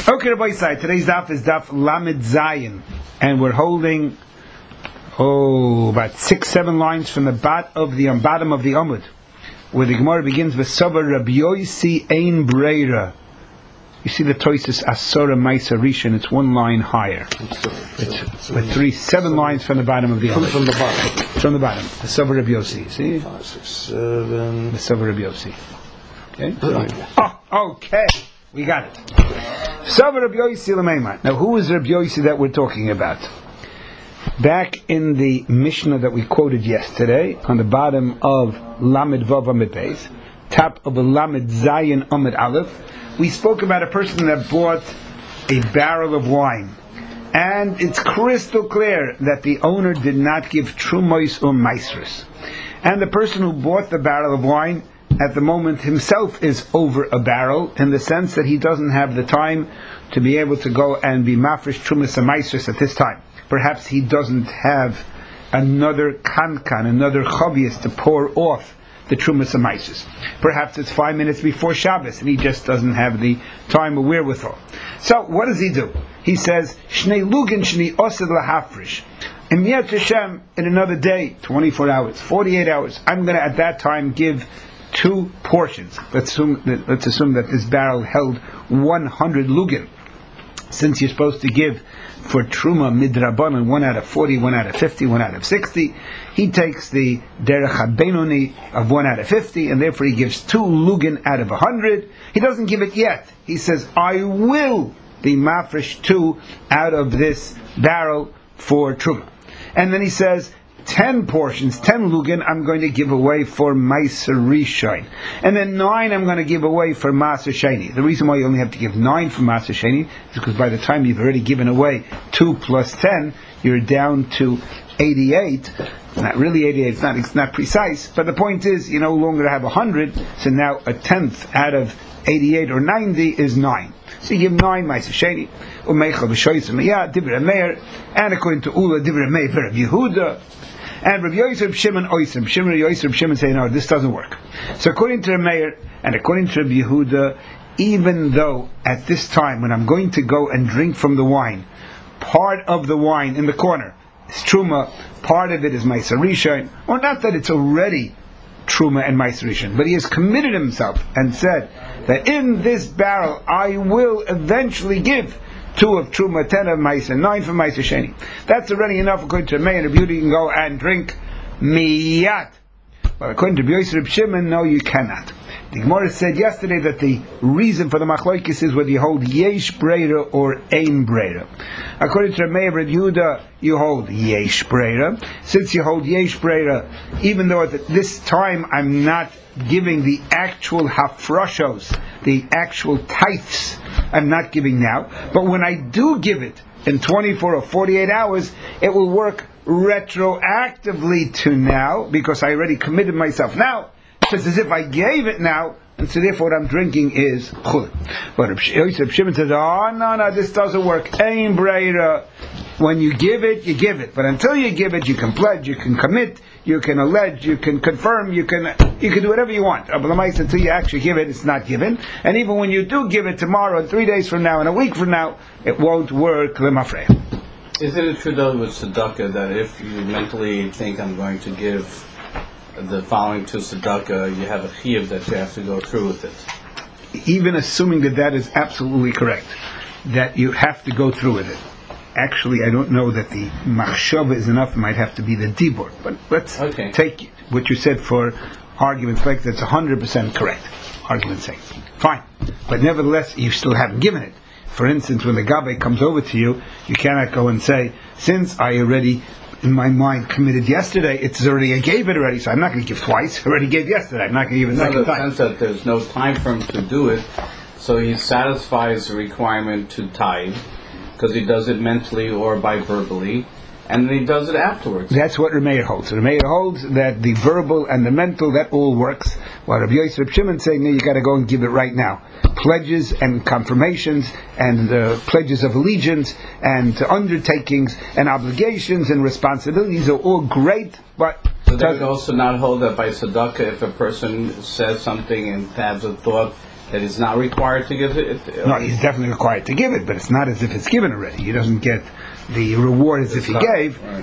Okay, Rabbi Yisai, today's daf is daf Lamed Zayin, and we're holding about 6-7 lines from the bottom of the Amud, where the Gemara begins with Sover Rabbi Yosi Ein Breira. You see the Toises Asora Maisa Rishon, it's one line higher. It's with 7 lines from the bottom of the Amud. From the bottom. From the bottom. The Sover Rabbi Yosi. See? 5, 6, 7. The Sover Rabbi Yosi. Okay? Okay. We got it. Sover Rabbi Yosi L'Meiman. Now, who is Rabbi Yosi that we're talking about? Back in the Mishnah that we quoted yesterday, on the bottom of Lamed Vav Amid Beis, top of the Lamed Zayin Amid Aleph, we spoke about a person that bought a barrel of wine. And it's crystal clear that the owner did not give Trumois or Maisris. And the person who bought the barrel of wine at the moment himself is over a barrel, in the sense that he doesn't have the time to be able to go and be mafresh trumas and maisris at this time. Perhaps he doesn't have another kankan, another chavius to pour off the trumas and maisris. Perhaps it's 5 minutes before Shabbos and he just doesn't have the time or wherewithal. So what does he do? He says, Shnei lugin shni osed lahafrish. In Miyat Hashem, in another day, 24 hours, 48 hours, I'm going to at that time give 2 portions. Let's assume that this barrel held 100 lugin. Since you're supposed to give for truma midrabanan 1 out of 40, 1 out of 50, 1 out of 60, he takes the derech habenoni of 1 out of 50, and therefore he gives 2 lugin out of 100. He doesn't give it yet. He says, I will be mafresh 2 out of this barrel for truma. And then he says, 10 portions, 10 lugin, I'm going to give away for Meiser Rishon. And then 9 I'm going to give away for Maser Sheni. The reason why you only have to give 9 for Maser Sheni is because by the time you've already given away 2 plus 10, you're down to 88. Not really 88, it's not precise, but the point is, you no longer have 100, so now a tenth out of 88 or 90 is 9. So you give 9 Meiser Sheni, Umeicha V'shoyim Meyah, Divrei Meir, and according to Ula, Divrei Meir, Rabbi Yehuda. And Rabbi Yosef Shimon Oisim, Shimon Yosef Shimon say, no, this doesn't work. So according to Meir and according to Rabbi Yehuda, even though at this time when I'm going to go and drink from the wine, part of the wine in the corner is truma, part of it is Meiser Rishon, or not that it's already truma and Meiser Rishon, but he has committed himself and said that in this barrel I will eventually give 2 of Truma, 10 of Meiser, 9 for Meiser Sheni. That's already enough according to Meir, and Rabbi Yehuda, you can go and drink miyat. But according to Rabbi Yosef Shimon, no, you cannot. The Gemara said yesterday that the reason for the machlokes is whether you hold yesh breira or ein breira. According to Meir, Rabbi Yehuda, you hold yesh breira. Since you hold yesh breira, even though at this time I'm not giving the actual hafrashos, the actual tithes, I'm not giving now, but when I do give it in 24 or 48 hours, it will work retroactively to now, because I already committed myself now. It's as if I gave it now, and so therefore what I'm drinking is chul. But Rabbi Shimon says, oh, no, this doesn't work. Ein breira. When you give it, you give it. But until you give it, you can pledge, you can commit, you can allege, you can confirm, you can do whatever you want. But until you actually give it, it's not given. And even when you do give it tomorrow, 3 days from now, and a week from now, it won't work. Isn't it true though with tzedakah that if you mentally think I'm going to give the following to tzedakah, you have a chiyuv that you have to go through with it? Even assuming that is absolutely correct, that you have to go through with it. Actually, I don't know that the machshava is enough. It might have to be the dibur. But let's take what you said for argument's sake. That's 100% correct. Argument's sake. Fine. But nevertheless, you still haven't given it. For instance, when the gabe comes over to you, you cannot go and say, since I already, in my mind, committed yesterday, I gave it already, so I'm not going to give twice. I already gave yesterday. I'm not going to give a second time. In the sense that there's no time for him to do it, so he satisfies the requirement to tithe, because he does it mentally or by verbally, and then he does it afterwards. That's what Rameir holds. Rameir holds that the verbal and the mental, that all works. While Rabbi Yosef Shimon saying, no, you got to go and give it right now. Pledges and confirmations and pledges of allegiance and undertakings and obligations and responsibilities are all great, but... So they would also not hold that by tzedakah if a person says something and has a thought that he's not required to give it? No, he's definitely required to give it, but it's not as if it's given already. He doesn't get the reward as if he gave. Right.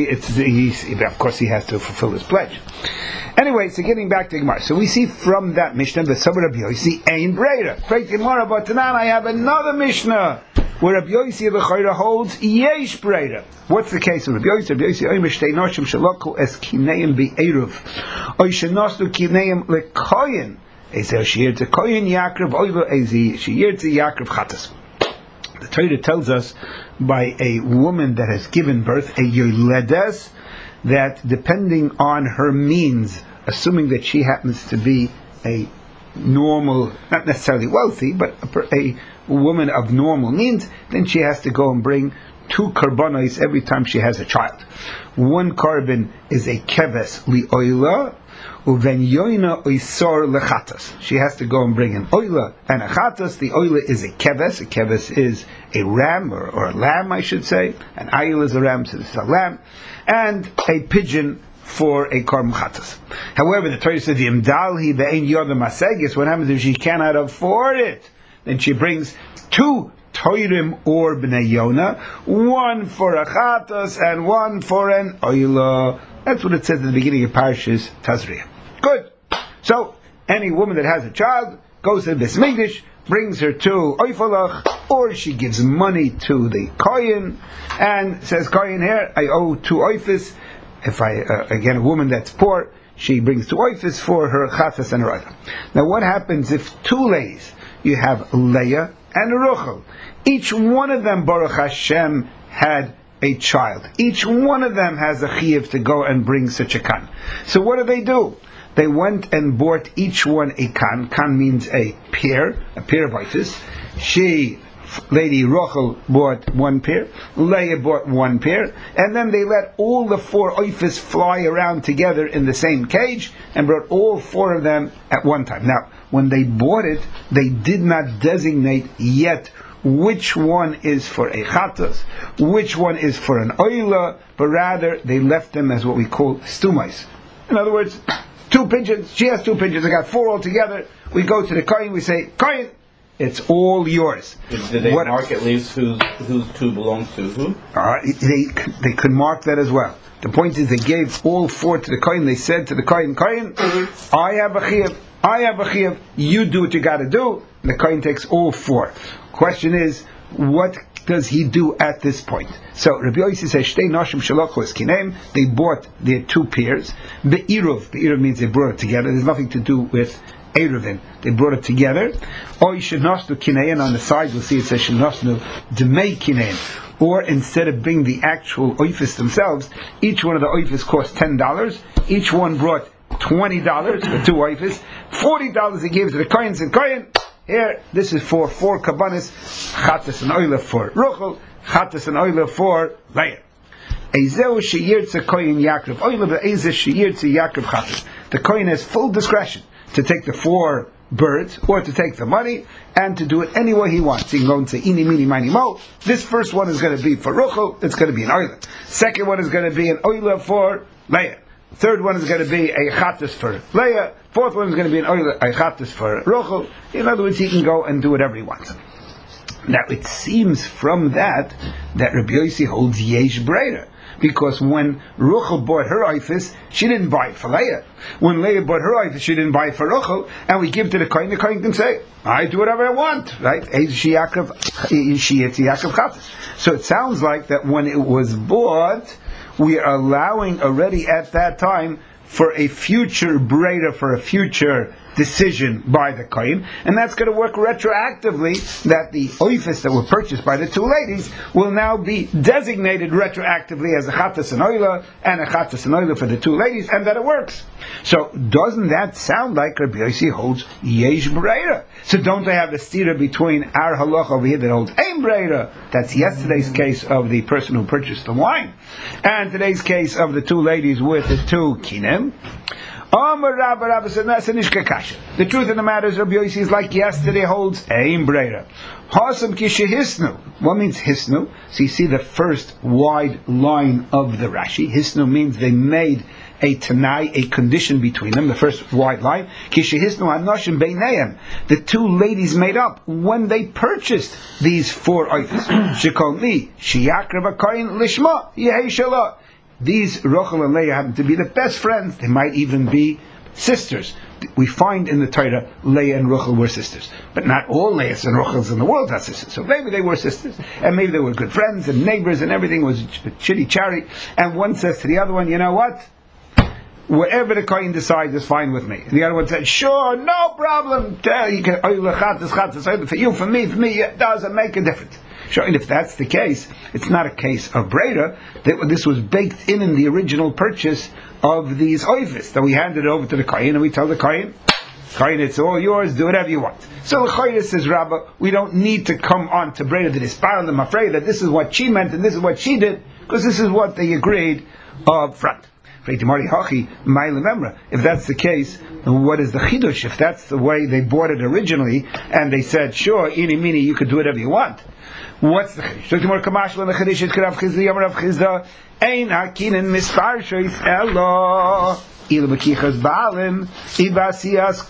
Of course he has to fulfill his pledge. Anyway, so getting back to Gemara. So we see from that Mishnah, the Sabra Rabbi Yossi, Ein Breira. Great Gemara, but tonight I have another Mishnah where Rabbi Yossi the Chayra holds Yesh Breira. What's the case of Rabbi Yossi? Rabbi Yossi, Oy Mishtei Noshim Shaloku Es Kineim Be'eruv. Oy Shenostu Kineim Lekoyin. Ezer Shir to Koyin Yaakov, Oylo Ezi Shir to Yaakov Chatas. The Torah tells us by a woman that has given birth, a Yoledes, that depending on her means, assuming that she happens to be a normal, not necessarily wealthy, but a woman of normal means, then she has to go and bring 2 karbanos every time she has a child. 1 carbon is a keves li'oila, uven yoina oisor lechatas. She has to go and bring an oila and a chatas. The oila is a keves. A keves is a ram or a lamb, I should say. An ayil is a ram, so this is a lamb. And a pigeon for a karm chatas. However, the Torah says, "Yimdalhi ve'ein yodam masegis." What happens if she cannot afford it? Then she brings 2 toirim or bnei yona, 1 for a chatas and 1 for an oila. That's what it says at the beginning of Parashas Tazria. Good. So any woman that has a child goes to the Beis Mikdash, brings her to Oifalach, or she gives money to the Kohen and says, Kohen, here, I owe 2 oifis. If again, a woman that's poor, she brings 2 oifis for her chatas and her oila. Now what happens if 2 ladies, you have Leah and Ruchel, each one of them, Baruch Hashem, had a child. Each one of them has a chiyuv to go and bring such a kan. So what do? They went and bought each one a kan. Kan means a pair of oifis. Lady Rochel bought 1 pair, Leah bought 1 pair, and then they let all the 4 oifis fly around together in the same cage and brought all 4 of them at one time. Now, when they bought it, they did not designate yet which one is for a chatas, which one is for an oila, but rather they left them as what we call stumais. In other words, 2 pigeons, she has 2 pigeons, I got 4 altogether, we go to the kohen, we say, Kohen, it's all yours. Did they mark at least whose 2 belongs to who? They could mark that as well. The point is they gave all 4 to the kohen, they said to the kohen, Kohen, I have a chiyuv, you do what you got to do, and the kohen takes all 4. Question is, what does he do at this point? So Rabbi Yossi says, Shtei Noshim Shalochu Es Kineim, they bought their 2 pairs. Be'iruv means they brought it together. There's nothing to do with Eruvin. They brought it together. Or Shenasnu Kinein, on the side you'll see it says Shenasnu Demei Kinein. Or instead of bringing the actual oifis themselves, each one of the oifis cost $10. Each one brought $20 for 2 oifis. $40 he gave to the kohen, and kohen, here, this is for 4 kabbanis, chatas and oila for Ruchel, chatas and oila for Leah. Ezeu sheyirtze kohen Yaakov oila, ve'ezeh sheyirtze Yaakov chatas. The kohen has full discretion to take the 4 birds, or to take the money, and to do it any way he wants. He can go and say, ini, mini, mini, mo. This first one is going to be for Ruchel, it's going to be an oila. Second one is going to be an oila for Leah. Third one is going to be a chatas for Leah. 4th one is going to be a chatas for Ruchel. In other words, he can go and do whatever he wants. Now, it seems from that Rabbi Yossi holds yesh breira. Because when Ruchel bought her oifis, she didn't buy it for Leah. When Leah bought her oifis, she didn't buy it for Ruchel. And we give to the kohen can say, I do whatever I want. Right? So it sounds like that when it was bought, we are allowing already at that time for a future breira, for a future decision by the kohen, and that's going to work retroactively, that the oifis that were purchased by the 2 ladies will now be designated retroactively as a chatas and oila, and a chatas and oila for the 2 ladies, and that it works. So doesn't that sound like Rabbi Yossi holds yesh breira? So don't they have a stira between our halacha over here that holds ein breira? That's yesterday's case of the person who purchased the wine, and today's case of the 2 ladies with the 2 kinim. Rabba said, the truth of the matter is, Rabbi Yossi is like yesterday holds ein breira. Hasam kishehisnu. What means hisnu? So you see the first wide line of the Rashi. Hisnu means they made a tanai, a condition between them. The first wide line, the two ladies made up when they purchased these 4 oifis. These Rachel and Leah happen to be the best friends. They might even be sisters. We find in the Torah Leah and Rachel were sisters, but not all Leahs and Rachels in the world are sisters. So maybe they were sisters, and maybe they were good friends and neighbors, and everything was chitty chatty. And one says to the other one, "You know what? Whatever the Kohen decides is fine with me." And the other one said, "Sure, no problem. You can for you, for me, it doesn't make a difference." Sure, and if that's the case, it's not a case of Breda. This was baked in the original purchase of these oifis, that we handed it over to the Kohen, and we tell the Kohen, it's all yours, do whatever you want. So the Kohen says, Rabba, we don't need to come on to Breda to disparage them, I'm afraid that this is what she meant and this is what she did, because this is what they agreed up front. If that's the case, what is the chidush? If that's the way they bought it originally, and they said, sure, ini mini, you could do whatever you want. What's the chidush? Ein hakinen mispar shois elo il bekichas baalim ibasias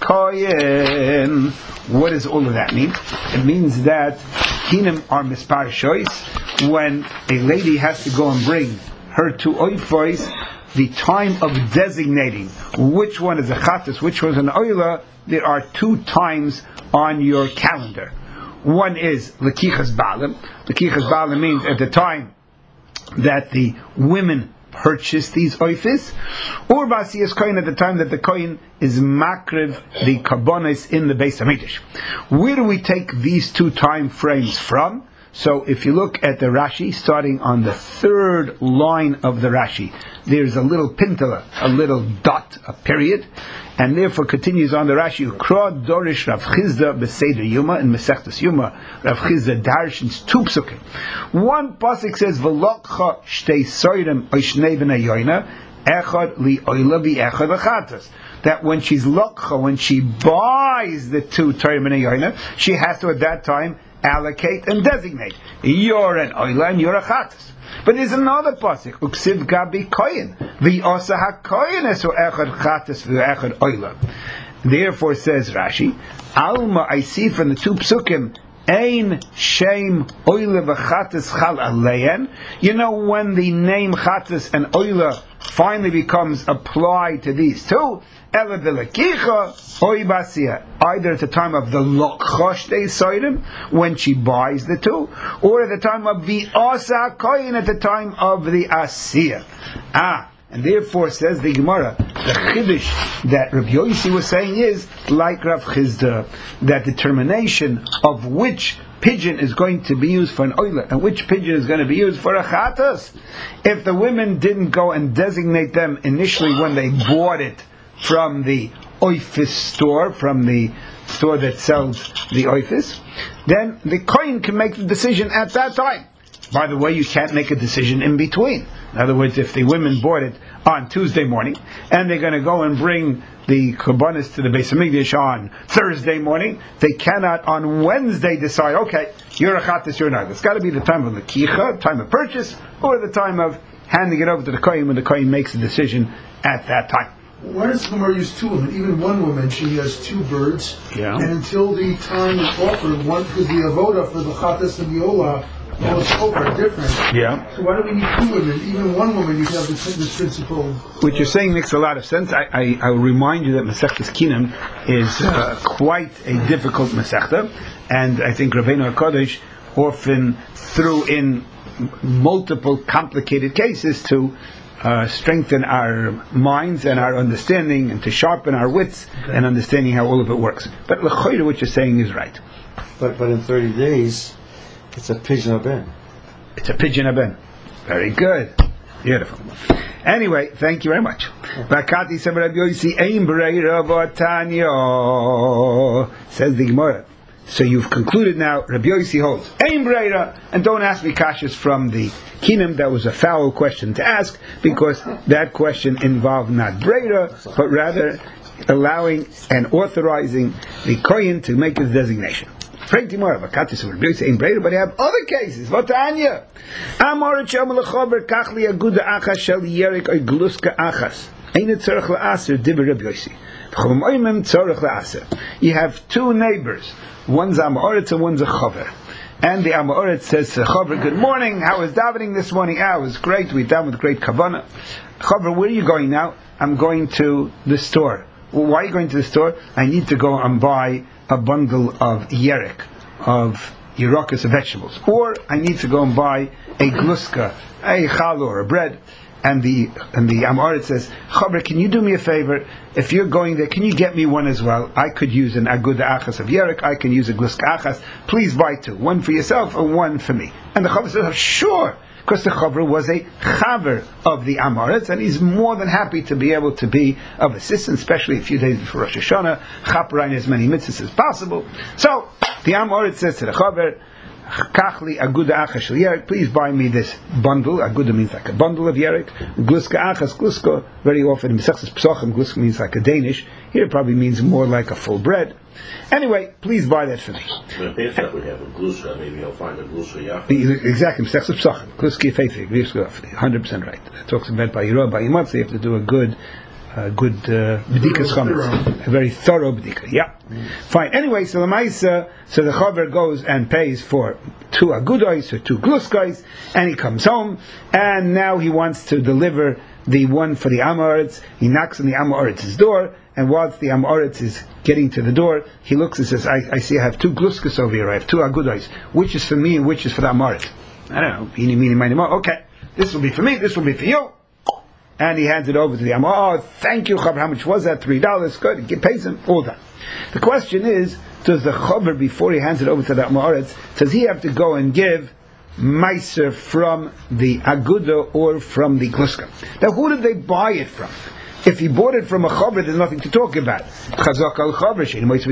koyen. What does all of that mean? It means that kinim are mispar shois when a lady has to go and bring her 2 oifos. The time of designating which one is a chatas, which one is an oila, there are 2 times on your calendar. One is lekichas baalim. Lekichas baalim means at the time that the women purchase these oifis, or basiyas kohen at the time that the kohen is makriv the karbonis in the Beis Hamikdash. Where do we take these 2 time frames from? So if you look at the Rashi, starting on the 3rd line of the Rashi, there's a little pintala, a little dot, a period, and therefore continues on the Rashi, Ukra Dorish Rav Chizda Beseder Yuma, in Mesechtes Yuma, Rav Chizda Darshins 2 psukim. One pasuk says, V'lokcha shtei soyrem oishnei b'nei yoyna, echad li oila v'echad v'chatas. That when she's lokcha, when she buys the 2 toyrem b'nei yoyna, she has to at that time allocate and designate. You're an oila and you're a chatas. But there's another pasuk, Uksiv Gabi Koyin, V'osa HaKoyin Esu Echad Chatas V'echad Oila. Therefore, says Rashi, Alma, I see from the 2 psukim, Ein Shem Oila V'chatas Chal Aleyen. You know, when the name Chatas and Oila finally becomes applied to these 2, Ela V'lekicha Oy Basia, either at the time of the Lokchosh Dei Soidim, when she buys the 2, or at the time of the Asa Koyin, at the time of the Asiya. And therefore, says the Gemara, the Chiddush that Rabbi Yossi was saying is, like Rav Chizda, that determination of which pigeon is going to be used for an oila and which pigeon is going to be used for a chatas, if the women didn't go and designate them initially when they bought it from the oifis store, from the store that sells the oifis, then the kohen can make the decision at that time. By the way, you can't make a decision in between. In other words, if the women bought it on Tuesday morning and they're going to go and bring the korbanos to the Beis Hamikdash on Thursday morning, they cannot on Wednesday decide, okay, you're a chatas, you're not. It's got to be the time of the kicha, time of purchase, or the time of handing it over to the kohen when the kohen makes a decision at that time. Why does Gemara use 2 women? Even one woman, she has 2 birds, yeah. And until the time is offered, one could be a avoda for the chatas and the olah. All the scope are different. Yeah. So why do we need 2 women? Even one woman, you can have this principle. What you're saying makes a lot of sense. I will remind you that Masechtas Kinim is quite a difficult Masechta, and I think Rabbeinu HaKadosh often threw in multiple complicated cases to strengthen our minds and our understanding, and to sharpen our wits and understanding how all of it works. But l'choira, what you're saying is right. But in 30 days, it's a pigeon haben. It's a pigeon haben. Very good. Beautiful. Anyway, thank you very much. Vakati says the Gemara. So you've concluded now, Rabbi Yossi holds Ein Breira, and don't ask me kashas from the Kinim. That was a foul question to ask, because that question involved not Breira, but rather allowing and authorizing the Kohen to make his designation. But you have other cases. Eine tzorach la'aser diber Rabbi Yossi. V'chol moimim tzorach la'aser. You have two neighbors. One's Amoritz and one's a Chaver. And the Amoritz says to Chaver, good morning, how was davening this morning? Ah, it was great, we davened with great kavanah. Chaver, where are you going now? I'm going to the store. Well, why are you going to the store? I need to go and buy a bundle of yerek, of Yerokas, of vegetables. Or I need to go and buy a gluska, a challah, or a bread. And the Amoritz says, Chaver, can you do me a favor? If you're going there, can you get me one as well? I could use an aguda achas of yerek, I can use a gluska achas. Please buy two. One for yourself and one for me. And the Chaver says, sure. Because the Chaver was a Chaver of the Amoritz, and he's more than happy to be able to be of assistance, especially a few days before Rosh Hashanah, chaperein as many mitzvahs as possible. So, the Amoritz says to the Chaver, Kachli aguda achas shel yerek, please buy me this bundle. Aguda means like a bundle of yerek. Gluska achas, gluska, very often in Mesechus Pesachim, gluska means like a Danish. Here it probably means more like a full bread. Anyway, please buy that for me. When Pesach we have a gluska, maybe he'll find a gluska yachid. Exactly, Mesechus Pesachim, gluska yefefe, 100% right. It talks about by Yeroah, by Yimatz, you have to do a good b'dikas chametz, a very thorough b'dika. Yeah, fine. Anyway, so the Maisa, so the Chaver goes and pays for 2 agudois or 2 gluskais, and he comes home, and now he wants to deliver the one for the Amoritz. He knocks on the Amoritz's door, and whilst the Amoritz is getting to the door, he looks and says, I see I have 2 gluskas over here, I have 2 agudois. Which is for me and which is for the Amoritz? I don't know. Okay, this will be for me, this will be for you. And he hands it over to the Amor. Oh, thank you, Chaver. How much was that? $3. Good. He pays him. All done. The question is, does the Chaver, before he hands it over to the Amoritz, does he have to go and give Meiser from the Aguda or from the Gluska? Now, who did they buy it from? If he bought it from a Chaver, there's nothing to talk about. Chazak al Chaver,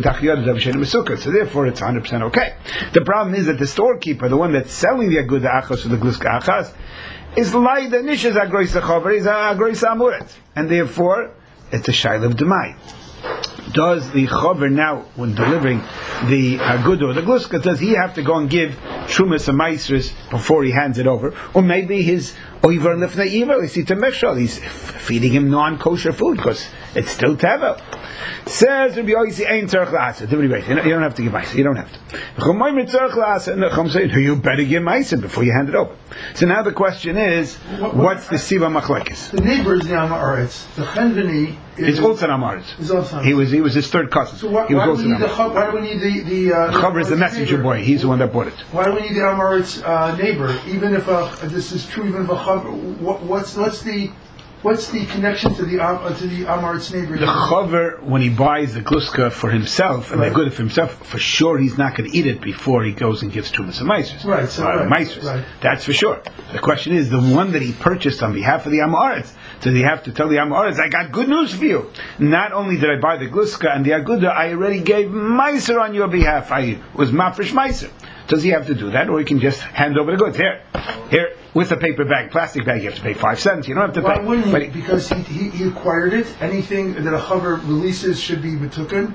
so therefore it's 100% okay. The problem is that the storekeeper, the one that's selling the Aguda Achas or the Gluska Achas, is like the Nishas Agroisa Chaver, is Agroisa Amoritz. And therefore, it's a Shaila of Demai. Does the Chaver now, when delivering the Aguda or the Gluska, does he have to go and give Shumas and Maisris before he hands it over? Or maybe his Oiver and Lifnei Iver, he's feeding him non-kosher food, because it's still Tevel. Says Rabbi Yossi, "Ein tzarich la'aser." You don't have to give ma'aser. You don't have to. And the Chum say, "You better give ma'aser before you hand it over." So now the question is, what's the siva machlekes? The neighbor is the Amoritz. The Chenveni is also an Amoritz. He was his third cousin. So why do we need the Chaver is the messenger neighbor? boy. He's the one that bought it. Why do we need the Amoritz neighbor? Even if this is true, even if a Chaver, what's the connection to the Amoritz neighbor? The Chaver, when he buys the gluska for himself, and the good for himself, for sure he's not going to eat it before he goes and gives Trumas and Maisers. Right. That's for sure. The question is, the one that he purchased on behalf of the Amoritz, does he have to tell the Amoritz, I got good news for you. Not only did I buy the gluska and the aguda, I already gave Meiser on your behalf. I was mafresh Meiser. Does he have to do that, or he can just hand over the goods? Here, with a paper bag, plastic bag, you have to pay 5 cents. You don't have to pay. Why wouldn't he? Because he acquired it. Anything that a Chaver releases should be betaken.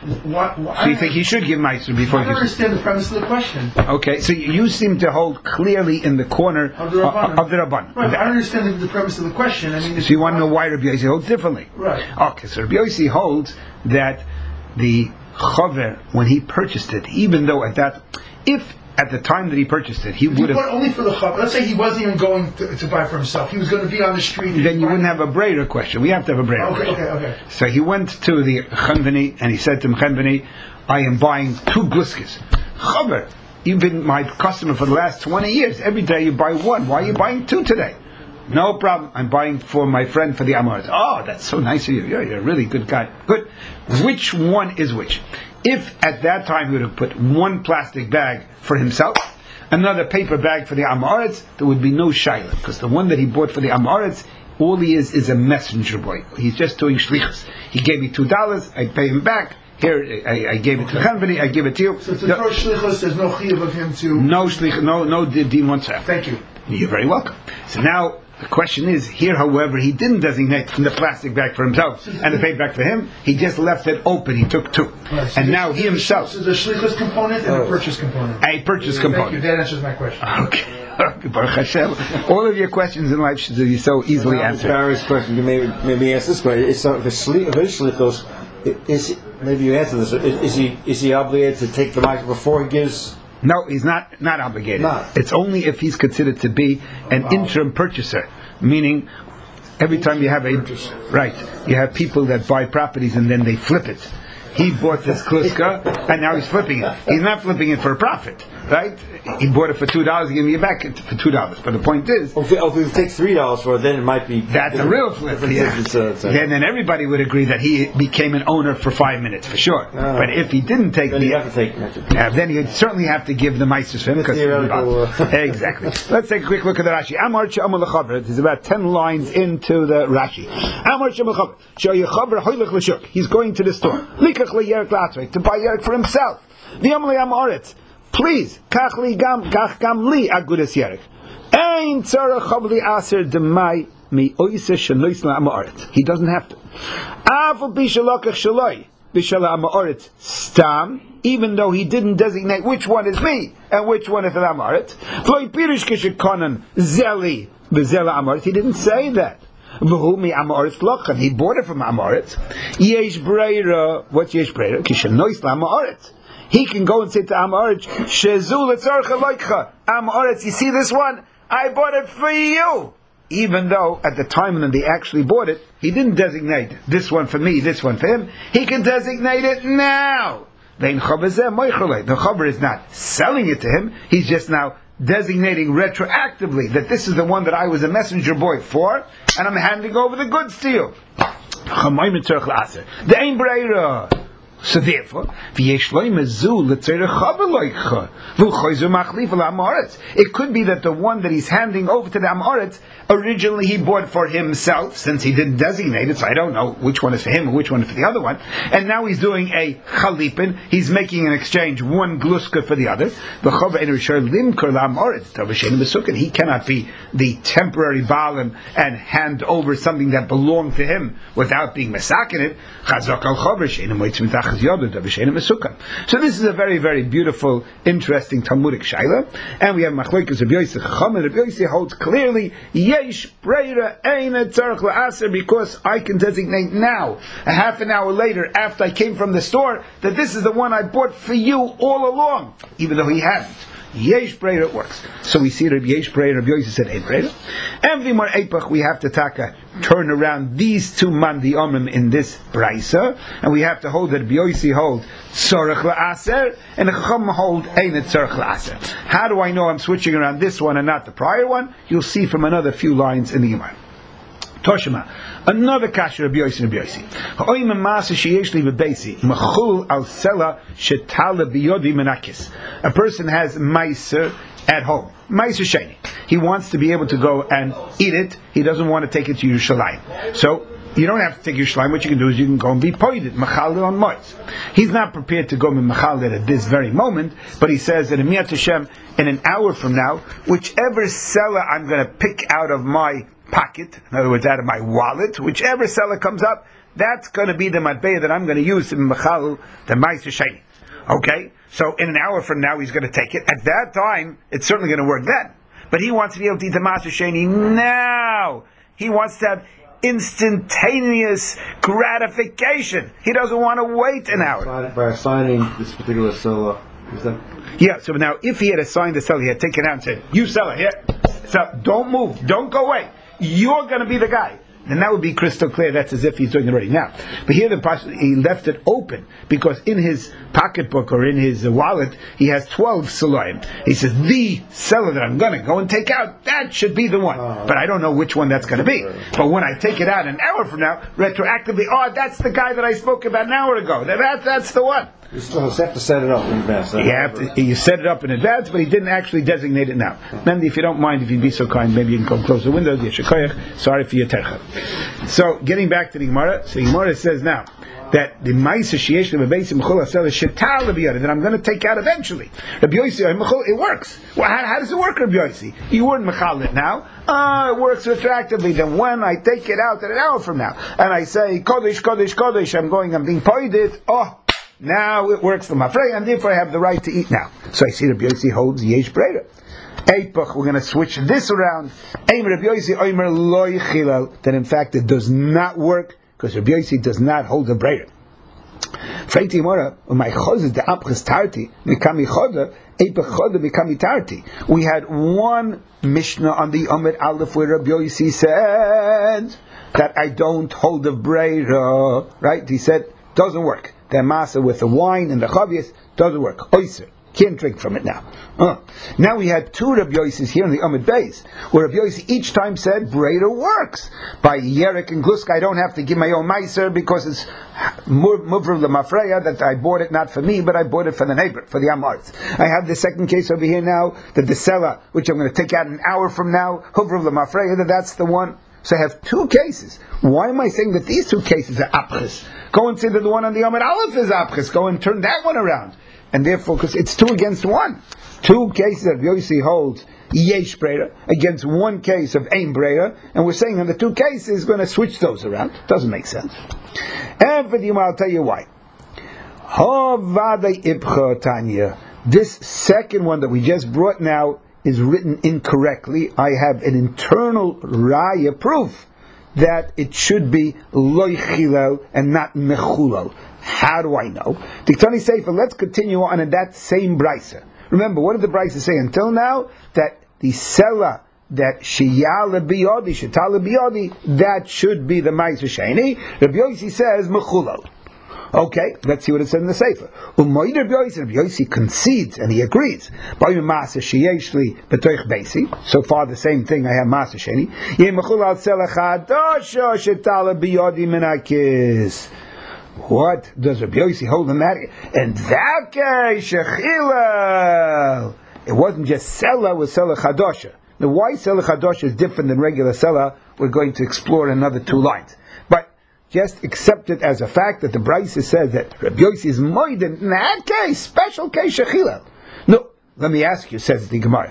So you think he should give Meiser before? I don't understand the premise of the question. Okay, so you seem to hold clearly in the corner of the Rabban. Right, I understand the premise of the question. I mean, so you want to know why Rabbi Yossi holds differently? Right. Okay, so Rabbi Yossi holds that the Chaver, when he purchased it, even though if at the time that he purchased it, he would have only for the Chaver. Let's say he wasn't even going to buy for himself. He was going to be on the street. Then you wouldn't have a Breder question. We have to have a Breder question. Okay. So he went to the Chenveni and he said to him, Chenveni, I am buying 2 gluskis. Chaver, you've been my customer for the last 20 years. Every day you buy 1. Why are you buying 2 today? No problem. I'm buying for my friend for the Amoritz. Oh, that's so nice of you. You're a really good guy. Good. Which one is which? If at that time he would have put 1 plastic bag for himself, another paper bag for the Amoritz, there would be no shaila, because the one that he bought for the Amoritz, all he is a messenger boy. He's just doing shlichus. He gave me $2, I pay him back. Here, I gave it to the Chenveni, I give it to you. So to throw shlichus, there's no chiyuv of him to... No shlich, no din whatsoever. Thank you. You're very welcome. So now, The question is, here, however, he didn't designate from the plastic bag for himself and the paper bag for him. He just left it open. He took two. Right, so and now he himself... So there's a shlichus component and a purchase component. A purchase component. Thank you, that answers my question. Okay. Baruch Hashem. All of your questions in life should be so easily answered. Barry's question, you maybe ask this question. It's if his shlichus, maybe you answer this. Is he obligated to take the mic before he gives? No, he's not obligated. Not. It's only if he's considered to be an interim purchaser, meaning every time you have you have people that buy properties and then they flip it. He bought this kluska and now he's flipping it. He's not flipping it for a profit, right? He bought it for $2, he gave me it back for $2. But the point is, if we take $3 for it, then it might be that's a real flip. Yeah. Then everybody would agree that he became an owner for 5 minutes for sure. But if he didn't take then you have to take then he'd certainly have to give the meister for him. Exactly. Let's take a quick look at the Rashi. Amar Amar L'Chaber. There's about 10 lines into the Rashi. Amar L'Chaber. Shoyachaber Hoylech L'Shuk. He's going to the store. Likach LeYerek Latzvei to buy yerek for himself. V'Yom LeYam please, kach li gam li agudas yerek. Ein tzarech chavli aser demai mi oise shenois la'amaret. He doesn't have to. Aval bishalokach shaloi bishala amaret stam. Even though he didn't designate which one is me and which one is the amaret. V'loi pirish kishikonan zeli v'zela amaret. He didn't say that. V'hu mi amaret lochan. He bought it from amaret. Yesh breira. What's yesh breira? Kishenois la'amaret. He can go and say to Amaretz, Shezul etzarcha loikcha. Amaretz, you see this one? I bought it for you. Even though at the time when they actually bought it, he didn't designate this one for me, this one for him. He can designate it now. The chaver is not selling it to him. He's just now designating retroactively that this is the one that I was a messenger boy for, and I'm handing over the goods to you. The ein breira. So therefore, it could be that the one that he's handing over to the Amoritz, originally he bought for himself, since he didn't designate it, so I don't know which one is for him and which one is for the other one, and now he's doing a chalipin, he's making an exchange, one gluska for the other. He cannot be the temporary balim and hand over something that belonged to him without being mesakin it. So this is a very, very beautiful, interesting Talmudic shaila, and we have Machlokes Rabbi Yossi Chacham, and Rabbi Yossi holds clearly Yesh Breira Ein Tzarech La'aser, because I can designate now, a half an hour later, after I came from the store, that this is the one I bought for you all along, even though he hadn't. Yesh Breira, it works. So we see Rabbi Yesh Breira, Rabbi Yossi said Ein Breira. And V'mar Eipach, we have to turn around these two mandi omrim in this brisa, and we have to hold that Rabbi Yossi hold Tzarech La'aser, and the Chacham hold Ein Tzarech La'aser. How do I know I'm switching around this one and not the prior one? You'll see from another few lines in the Gemara. Toshima, another kasher Rabbi Yossi and Rabbi Yossi. Ha'oim ma'aseh sheyesh li bebeisi machul al sela shetala biyodi menakis. A person has meiser at home, meiser sheni. He wants to be able to go and eat it. He doesn't want to take it to Yerushalayim. So you don't have to take Yerushalayim. What you can do is you can go and be poided machalil on moitz. He's not prepared to go and be machalil at this very moment, but he says that in Hashem, in an hour from now, whichever seller I'm going to pick out of my pocket, in other words, out of my wallet, whichever seller comes up, that's going to be the matbeya that I'm going to use in machal the meiser sheni. Okay, so in an hour from now, he's going to take it. At that time, it's certainly going to work then. But he wants to be able to eat the meiser sheni now. He wants to have instantaneous gratification. He doesn't want to wait an hour. By assigning this particular seller, is that? Yeah. So now, if he had assigned the seller, he had taken it out and said, "You seller here, so don't move, don't go away. You're going to be the guy." Then that would be crystal clear. That's as if he's doing it already now. But here he left it open because in his pocketbook or in his wallet he has 12 saloim. He says the seller that I'm going to go and take out, that should be the one. But I don't know which one that's going to be. But when I take it out an hour from now, retroactively, that's the guy that I spoke about an hour ago. That's the one. You still have to set it up in advance. You set it up in advance, but he didn't actually designate it now. Mendy, if you don't mind, if you'd be so kind, maybe you can come close the windows. Sorry for your tercha. So, getting back to the Gemara. So the Gemara says now, that the Ma'aser Sheyesh Lebebeis Mechul Asel Shetar Lebiyadi, that I'm going to take out eventually. Rabbi Yossi, it works. Well, how does it work, Rabbi Yossi? You weren't Mechal it now. It works retroactively. Then when I take it out at an hour from now, and I say, Kodesh, Kodesh, Kodesh, I'm being poided, now it works for Mafrei, and therefore I have the right to eat now. So I see Rabbi Yossi holds Yesh Breda. Eipach, we're going to switch this around. Eim Rabbi Yossi Oimer Loi Chilal, that in fact it does not work, because Rabbi Yossi does not hold a Breda. Freiti Mora, my chozes the apchas tarti, mikami choda, eipach choda mikami tarti. We had one Mishnah on the Amid Aleph where Rabbi Yossi said that I don't hold a Breda, right? He said, doesn't work. The masa with the wine and the chavias doesn't work. Oyser. Can't drink from it now. Now we had two Rabbi Yossis here in the Amid Beis, where Rabbi Yossi each time said, Breda works. By Yerek and Gluska, I don't have to give my own meiser because it's Muvr L'Mafreya, that I bought it not for me, but I bought it for the neighbor, for the Amarts. I have the second case over here now, that the Sela, which I'm going to take out an hour from now, Muvr L'Mafreya, that's the one. So I have two cases. Why am I saying that these two cases are apchis? Go and say that the one on the Amid Aleph is apchis. Go and turn that one around. And therefore, because it's 2 against 1. 2 cases that Yossi holds Yesh Breda against 1 case of Ein Breda, and we're saying on the 2 cases, going to switch those around. Doesn't make sense. And for the Yom, I'll tell you why. This second one that we just brought now is written incorrectly. I have an internal raya proof that it should be Loi Chilal and not Mechulal. How do I know? Tiktani Sefer, let's continue on in that same brisa. Remember, what did the brisa say until now? That the Sela, that Shiyala Biyodi, Shetala Biyodi, that should be the Ma'aser Sheni. Rabbi Yossi says Mechulal. Okay, let's see what it says in the Sefer. Rabbi Yossi concedes and he agrees. So far the same thing, I have Ma'aser Sheni. What does Rabbi Yossi hold in that? And that case, Shechilel. It wasn't just Sela, it was Sela Chadosha. Now why Sela Chadosha is different than regular Sela, we're going to explore in another 2 lines. But just accept it as a fact that the Brisa says that Rabbi Yossi is moiden. In that case, special case Shechilel. No, let me ask you, says the Gemara.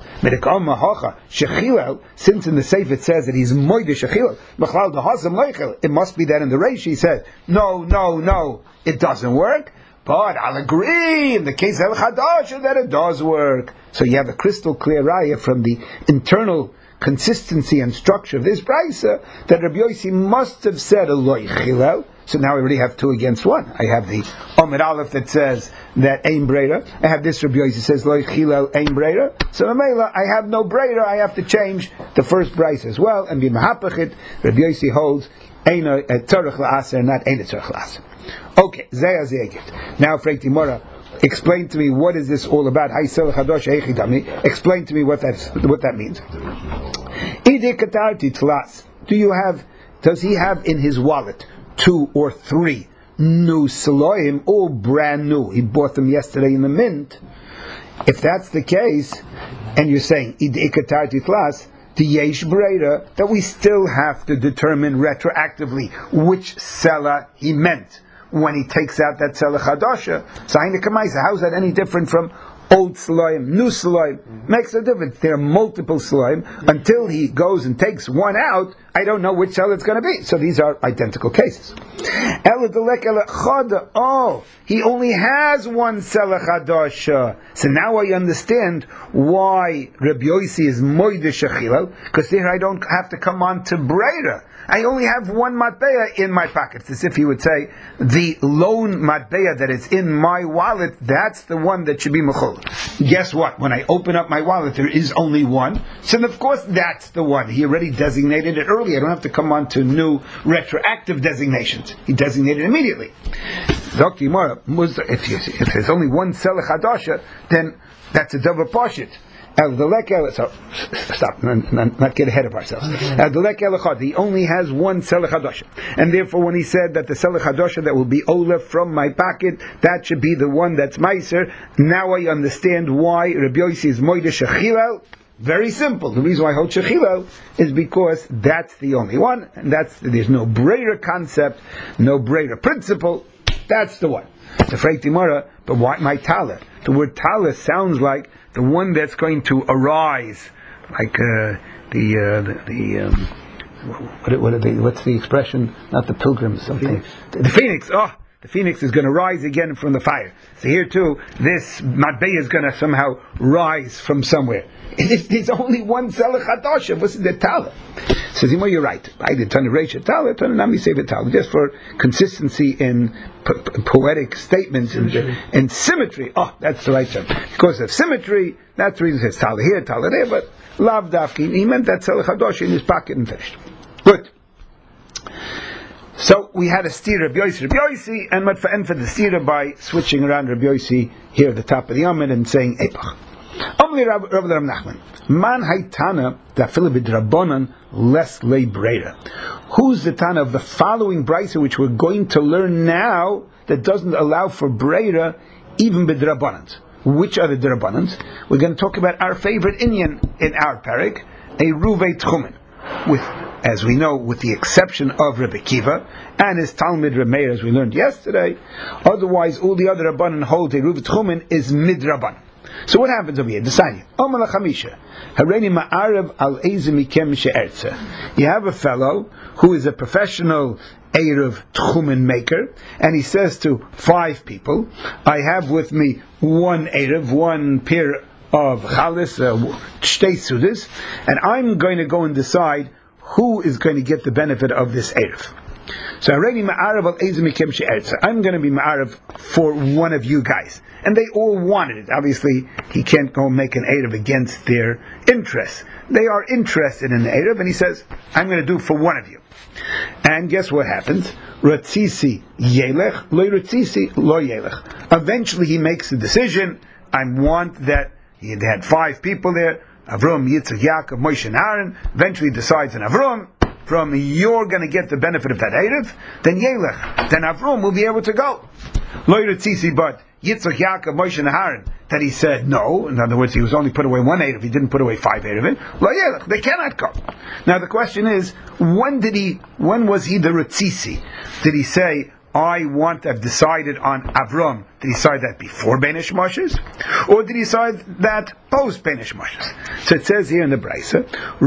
Since in the Sefer it says that he's moide Shechilel, it must be that in the Reish he said, no, it doesn't work. But I'll agree in the case of El Chadash that it does work. So you have a crystal clear raya from the internal consistency and structure of this brisa that Rabbi Yossi must have said Eloi Chilel. So now we already have 2 against 1. I have the Amid Aleph that says that Ein Breda. I have this Rabbi Yossi says Eloi Chilel Ein Breda. So I have no Breda. I have to change the first brisa as well and be mahapachit. Rabbi Yossi holds Ein Tzarech La'aser, not Ein Tzarech La'aser. Okay, Zayah Zayagit. Now, Freiti Mora, explain to me what is this all about. Explain to me what that means. Does he have in his wallet 2 or 3 new Siloim, all brand new? He bought them yesterday in the mint. If that's the case, and you're saying the Yesh Breda, that we still have to determine retroactively which Sela he meant when he takes out that Sela Chadasha. So how is that any different from old Saloim, new Saloim? Makes a difference. There are multiple Saloim. Until he goes and takes one out, I don't know which Sela it's going to be. So these are identical cases. Oh, he only has one Sela Chadasha. So now I understand why Rabbi Yossi is Moide Shechilel, because there I don't have to come on to Breda. I only have one matbeya in my pocket. It's as if he would say, the lone matbeya that is in my wallet, that's the one that should be mechol. Guess what? When I open up my wallet, there is only one. So of course that's the one. He already designated it early. I don't have to come on to new retroactive designations. He designated it immediately. If there's only one Sela Chadasha, then that's a double poshit. So stop, not get ahead of ourselves. He only has one Sela Chadasha, and therefore when he said that the Sela Chadasha that will be Ola from my pocket, that should be the one that's Meiser. Now I understand why Rabbi Yossi is Moide Shechilel. Very simple. The reason why I hold Shechilel is because that's the only one, and there's no Breda concept, no Breda principle. That's the one. The Freit Gemara, but why my Tala? The word Tala sounds like the one that's going to arise, like what's the expression? Not the pilgrims, something. The phoenix. Oh, the phoenix is going to rise again from the fire. So here too, this matbei is going to somehow rise from somewhere. There's only one Selach Hadasha. What's the Tala? Says, you're right. I did Tana Reisha Tala, Tana Nami Seva Tala, just for consistency in poetic statements and symmetry. Oh, that's the right term. Because of symmetry, that's the reason it says Tala here, Tala there, but Lav Dafki. He meant that Selach Hadasha in his pocket and finished. Good. So we had a steer Rabbi Yossi, and Matfa'en for the steer by switching around Rabbi Yossi here at the top of the Amid and saying Epach. Omli Rav Nachman, Man Haitana Dafila B'Drabonan Les Le Breira. Who's the Tana of the following brisa which we're going to learn now that doesn't allow for Breira even B'Drabonans? Which are the Drabonans? We're going to talk about our favorite Inyan in our parak, a Ruvei Tchumen, with, as we know, with the exception of Rebbe Kiva and his Talmud Remeir, as we learned yesterday. Otherwise, all the other Rabbanan hold a Ruvei Tchumen is Midraban. So what happens over here? Deciding. You have a fellow who is a professional Erev Tchumen maker, and he says to 5 people, I have with me one Erev, one pair of Chalis, Shtei Sudas, and I'm going to go and decide who is going to get the benefit of this Erev. So I'm going to be Ma'arav for one of you guys. And they all wanted it. Obviously, he can't go make an Erev against their interests. They are interested in the Erev, and he says, I'm going to do for one of you. And guess what happens? Ratzisi yelech, lo ratzisi lo yelech. Eventually he makes a decision. I want that. He had 5 people there, Avram, Yitzchak, Yaakov, Moshe, and Aaron. Eventually decides on Avram, from you're going to get the benefit of that Erev, then Yelech, then Avram will be able to go. Lo ratzisi, but Yitzchak, Yaakov, Moshe, and Aaron, that he said no. In other words, he was only put away 1 Erev, he didn't put away 5 Erevin. Lo Yelech, they cannot go. Now the question is, when was he the Ratzisi? Did he say, I want to have decided on Avram? Did he decide that before Beinish Moshes? Or did he decide that post Beinish Moshes? So it says here in the Brisa,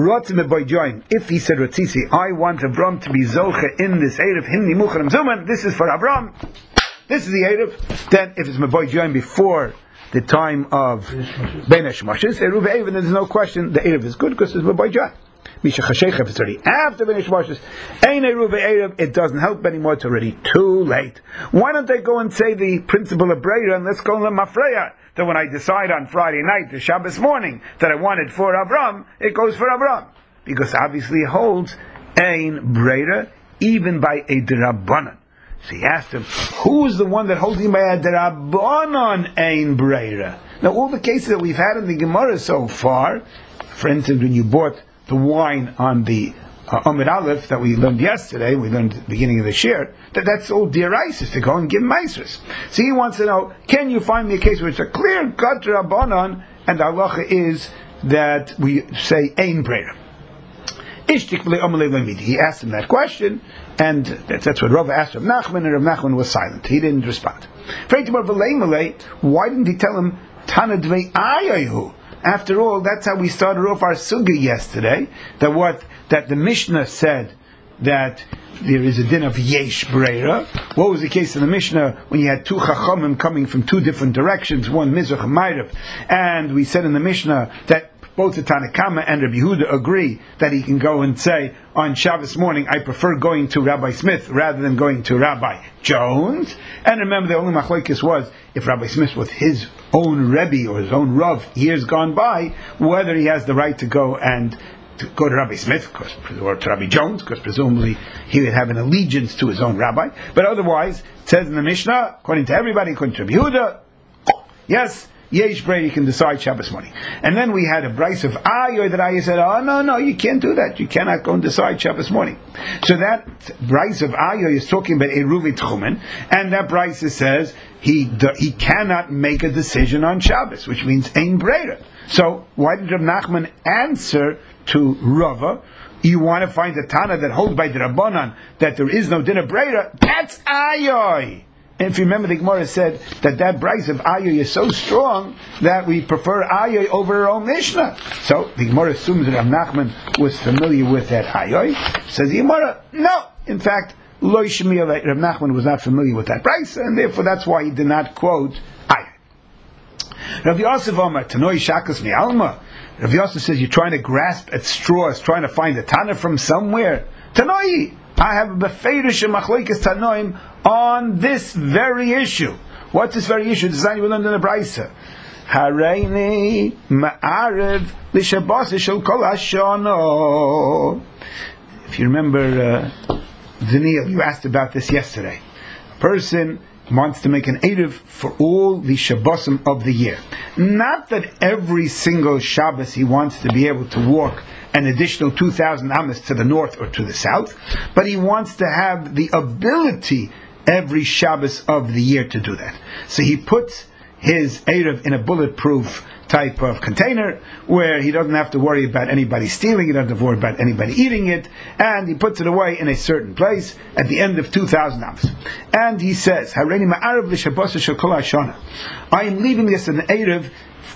if he said Ratzisi, I want Avram to be Zoche in this Erev, Himni Mucharam Zuman, this is for Avram, this is the Erev. Then if it's Meboy Join before the time of Beinish Moshes, Eruv Erev, there's no question the Erev is good because it's Meboy Join. Misha Chashech, if it's already after Beinish Moshes, Ein Eruv Erev, it doesn't help anymore, it's already too late. Why don't they go and say the principle of Breira, and let's go and Mafreya, that when I decide on Friday night, the Shabbos morning, that I want it for Avram, it goes for Avram. Because obviously it holds Ein Breira, even by a Drabanan. So he asked him, who is the one that holds him by a Drabanan Ein Breira? Now all the cases that we've had in the Gemara so far, for instance, when you bought the wine on the Amid Aleph that we learned yesterday, we learned at the beginning of the shir, that's all Diraisa to go and give Maisers. So he wants to know, can you find me a case where it's a clear cut Rabbanan, and the halacha is that we say Ein Breira? He asked him that question, and that's what Rav asked Rav Nachman, and Rav Nachman was silent. He didn't respond. Why didn't he tell him Tana Dvei Ayahu? After all, that's how we started off our sugya yesterday. That the Mishnah said that there is a din of yesh breira. What was the case in the Mishnah when you had 2 chachamim coming from 2 different directions, one Mizrach and Ma'ariv, and we said in the Mishnah that both the Tanakama and Rabbi Yehuda agree that he can go and say on Shabbos morning, I prefer going to Rabbi Smith rather than going to Rabbi Jones. And remember, the only machlokes was if Rabbi Smith was his own Rebbe or his own Rav years gone by, whether he has the right to go to Rabbi Smith or to Rabbi Jones, because presumably he would have an allegiance to his own rabbi. But otherwise, it says in the Mishnah, according to everybody, according to Rabbi Yehuda, yes, Yesh Breira, you can decide Shabbos morning. And then we had a Bryce of Ayoy that Ayoy said, oh no, you can't do that. You cannot go and decide Shabbos morning. So that Bryce of Ayoy is talking about Eruv Tchumen, and that Bryce says he cannot make a decision on Shabbos, which means Ein Breira. So why did Rav Nachman answer to Rava? You want to find a Tana that holds by the Rabbanan that there is no din of Breira? That's Ayoy. And if you remember, the Gemara said that price of Ayoy is so strong that we prefer Ayoy over our own Mishnah. So the Gemara assumes that Rav Nachman was familiar with that Ayoy. Says the Gemara, no. In fact, Lo Shemiya, Rav Nachman was not familiar with that price, and therefore that's why he did not quote Ayoy. Rav Yosef Omer, Tanoi Shakas Mi Alma. Rav Yosef says you're trying to grasp at straws, trying to find a Tana from somewhere. Tanoi, I have a befeirish and machlokes Tanoim on this very issue. What's this very issue? This is not even learned in the Brisa. Hareini ma'arev l'shabos shel kol hashono. If you remember, Daniel, you asked about this yesterday. A person wants to make an Erev for all the Shabbosim of the year. Not that every single Shabbos he wants to be able to walk an additional 2,000 amas to the north or to the south, but he wants to have the ability every Shabbos of the year to do that. So he puts his Erev in a bulletproof type of container where he doesn't have to worry about anybody stealing it, doesn't have to worry about anybody eating it, and he puts it away in a certain place at the end of 2,000 amas. And he says, Hareini ma'arev l'shabos shel kol hashana. I am leaving this in the Erev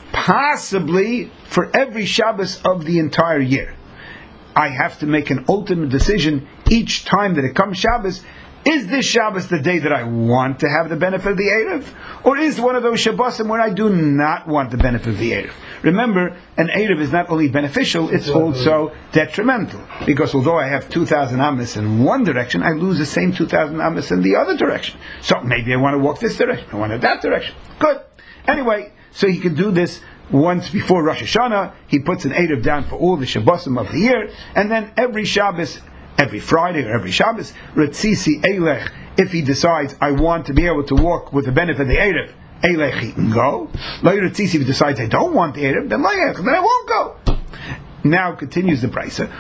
possibly for every Shabbos of the entire year. I have to make an ultimate decision each time that it comes Shabbos. Is this Shabbos the day that I want to have the benefit of the Erev? Or is one of those Shabbosim where I do not want the benefit of the Erev? Remember, an Erev is not only beneficial, it's also detrimental. Because although I have 2,000 amas in one direction, I lose the same 2,000 amas in the other direction. So maybe I want to walk this direction, I want to that direction. Good. Anyway, so he can do this once before Rosh Hashanah. He puts an Erev down for all the Shabbosim of the year, and then every Shabbos, every Friday or every Shabbos, Retzisi Eilech, if he decides I want to be able to walk with the benefit of the Erev, Eilech he can go. Later Retzisi, if he decides I don't want the Erev, then I won't go. Now continues the Brisa.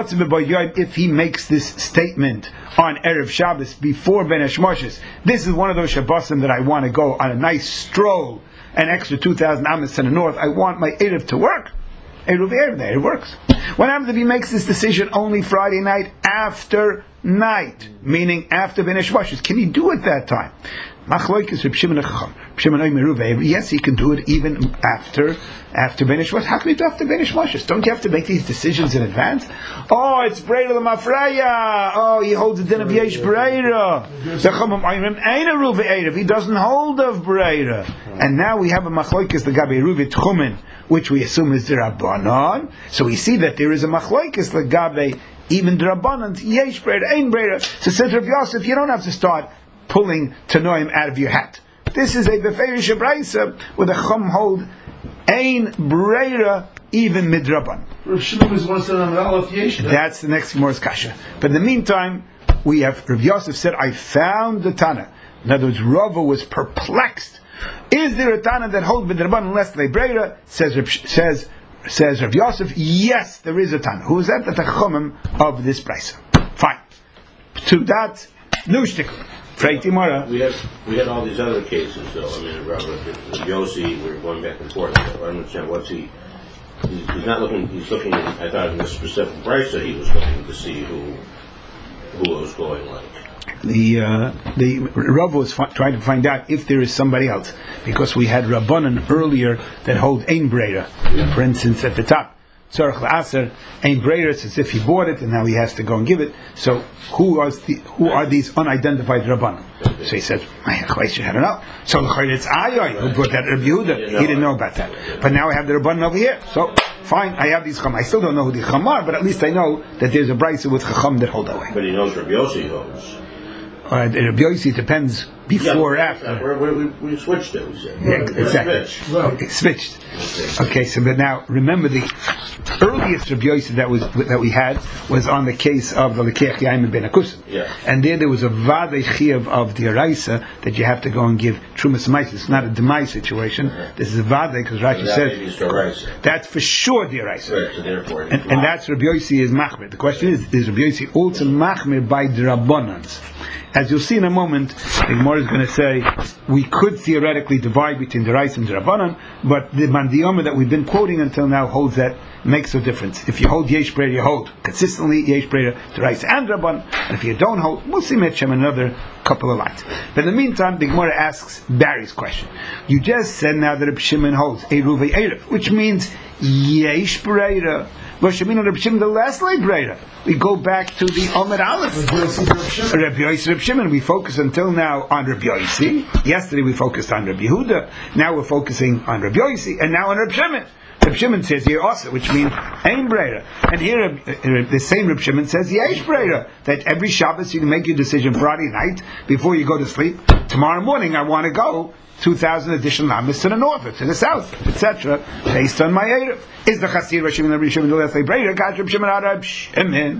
If he makes this statement on Erev Shabbos before Ben Hashmoshes, this is one of those Shabbosim that I want to go on a nice stroll, an extra 2,000 amas to the north, I want my Erev to work. Erev there, it works. What happens if he makes this decision only Friday night after night, meaning after Ben Hashmoshes? Can he do it that time? Machlokes Reb Shimon HaChacham. Shimon Omer, yes, he can do it even after Ben Hashmoshes. How can he do it after Ben Hashmoshes? Don't you have to make these decisions in advance? Oh, it's Breira L'Mafreya. Oh, he holds the din of Yesh Breira. The Chacham Omer ain't a Ruve Erev. He doesn't hold of Breira. And now we have a Machlokes the Gabe Ruve Tchumen, which we assume is the Rabbanon. So we see that there is a Machlokes the Gabe even the Rabbanon Yesh Breira, Ein Breira. So said Rav Yosef, you don't have to start pulling Tanoim out of your hat. This is a befeirish Brisa where the Chum hold Ein Breira even midraban. That's the next Gemara's kasha. But in the meantime, we have Rav Yosef said, I found the Tana. In other words, Rava was perplexed. Is there a Tana that holds midraban unless they Breira? Says Rav Yosef, yes, there is a Tana. Who is that? The Chumim of this Brisa. Fine. To that, no shtickle. We had all these other cases, though. I mean, Yossi, we're going back and forth. I don't understand what's he's not looking. He's looking. I thought in this specific Brisa, he was looking to see who it was going like. The Rav was trying to find out if there is somebody else, because we had Rabbanan earlier that hold Ein Breira. For instance, at the top, Tzarech L'Aser, Ein Breira, it's as if he bought it and now he has to go and give it. So who are these unidentified Rabbanan? So he said, I don't know. So it's Ayoy who brought that Rabbi Yehuda. He didn't know about that. But now I have the Rabbanan over here. So fine, I have these Chacham. I still don't know who the Chacham are, but at least I know that there's a Brisa with Chacham that hold that way. But he knows Rabbi Yossi holds. Rabbi Yossi depends before or after. We switched it, we said. Yeah, exactly. Okay, switched. Okay, so but now remember the earliest Rabbi Yossi that we had was on the case of the Lekeach Yaim ben Akusim. Yeah. And there was a Vadei Chiyuv of the Araisa that you have to go and give Trumas Ma'is. It's not a Demai situation. This is a Vadei because Rashi says that's for sure the Araisa. Right, so therefore and that's Rabbi Yossi is Machmir. The question is Rabbi Yossi also Machmir by the Rabbanans? As you'll see in a moment, the Gemara is going to say we could theoretically divide between Deraisa and Derabanan, but the Mandiyama that we've been quoting until now holds that makes no difference. If you hold Yesh Breira, you hold consistently Yesh Breira, Deraisa and Derabanan, and if you don't hold, we'll see Metchem another couple of lines. But in the meantime, the Gemara asks Barry's question. You just said now that Reb Shimon holds Eruv Erev, which means Yesh Breira. V'Shimon Reb Shimon the Leslie Breira. We go back to the Omer Aleph. Reb Yosi, Reb Shimon. We focus until now on Reb Yosi. Yesterday we focused on Reb Yehuda. Now we're focusing on Reb Yosi, and now on Reb Shimon. Reb Shimon says here also, which means Ein Breira. And here the same Reb Shimon says Yesh Breira, that every Shabbos you can make your decision Friday night before you go to sleep. Tomorrow morning I want to go 2,000 additional lamas to the north or to the south, etc., based on my Erev. Is the Chasir Reb Shimon the Leslie Breira? Got Reb Shimon out of Shimon.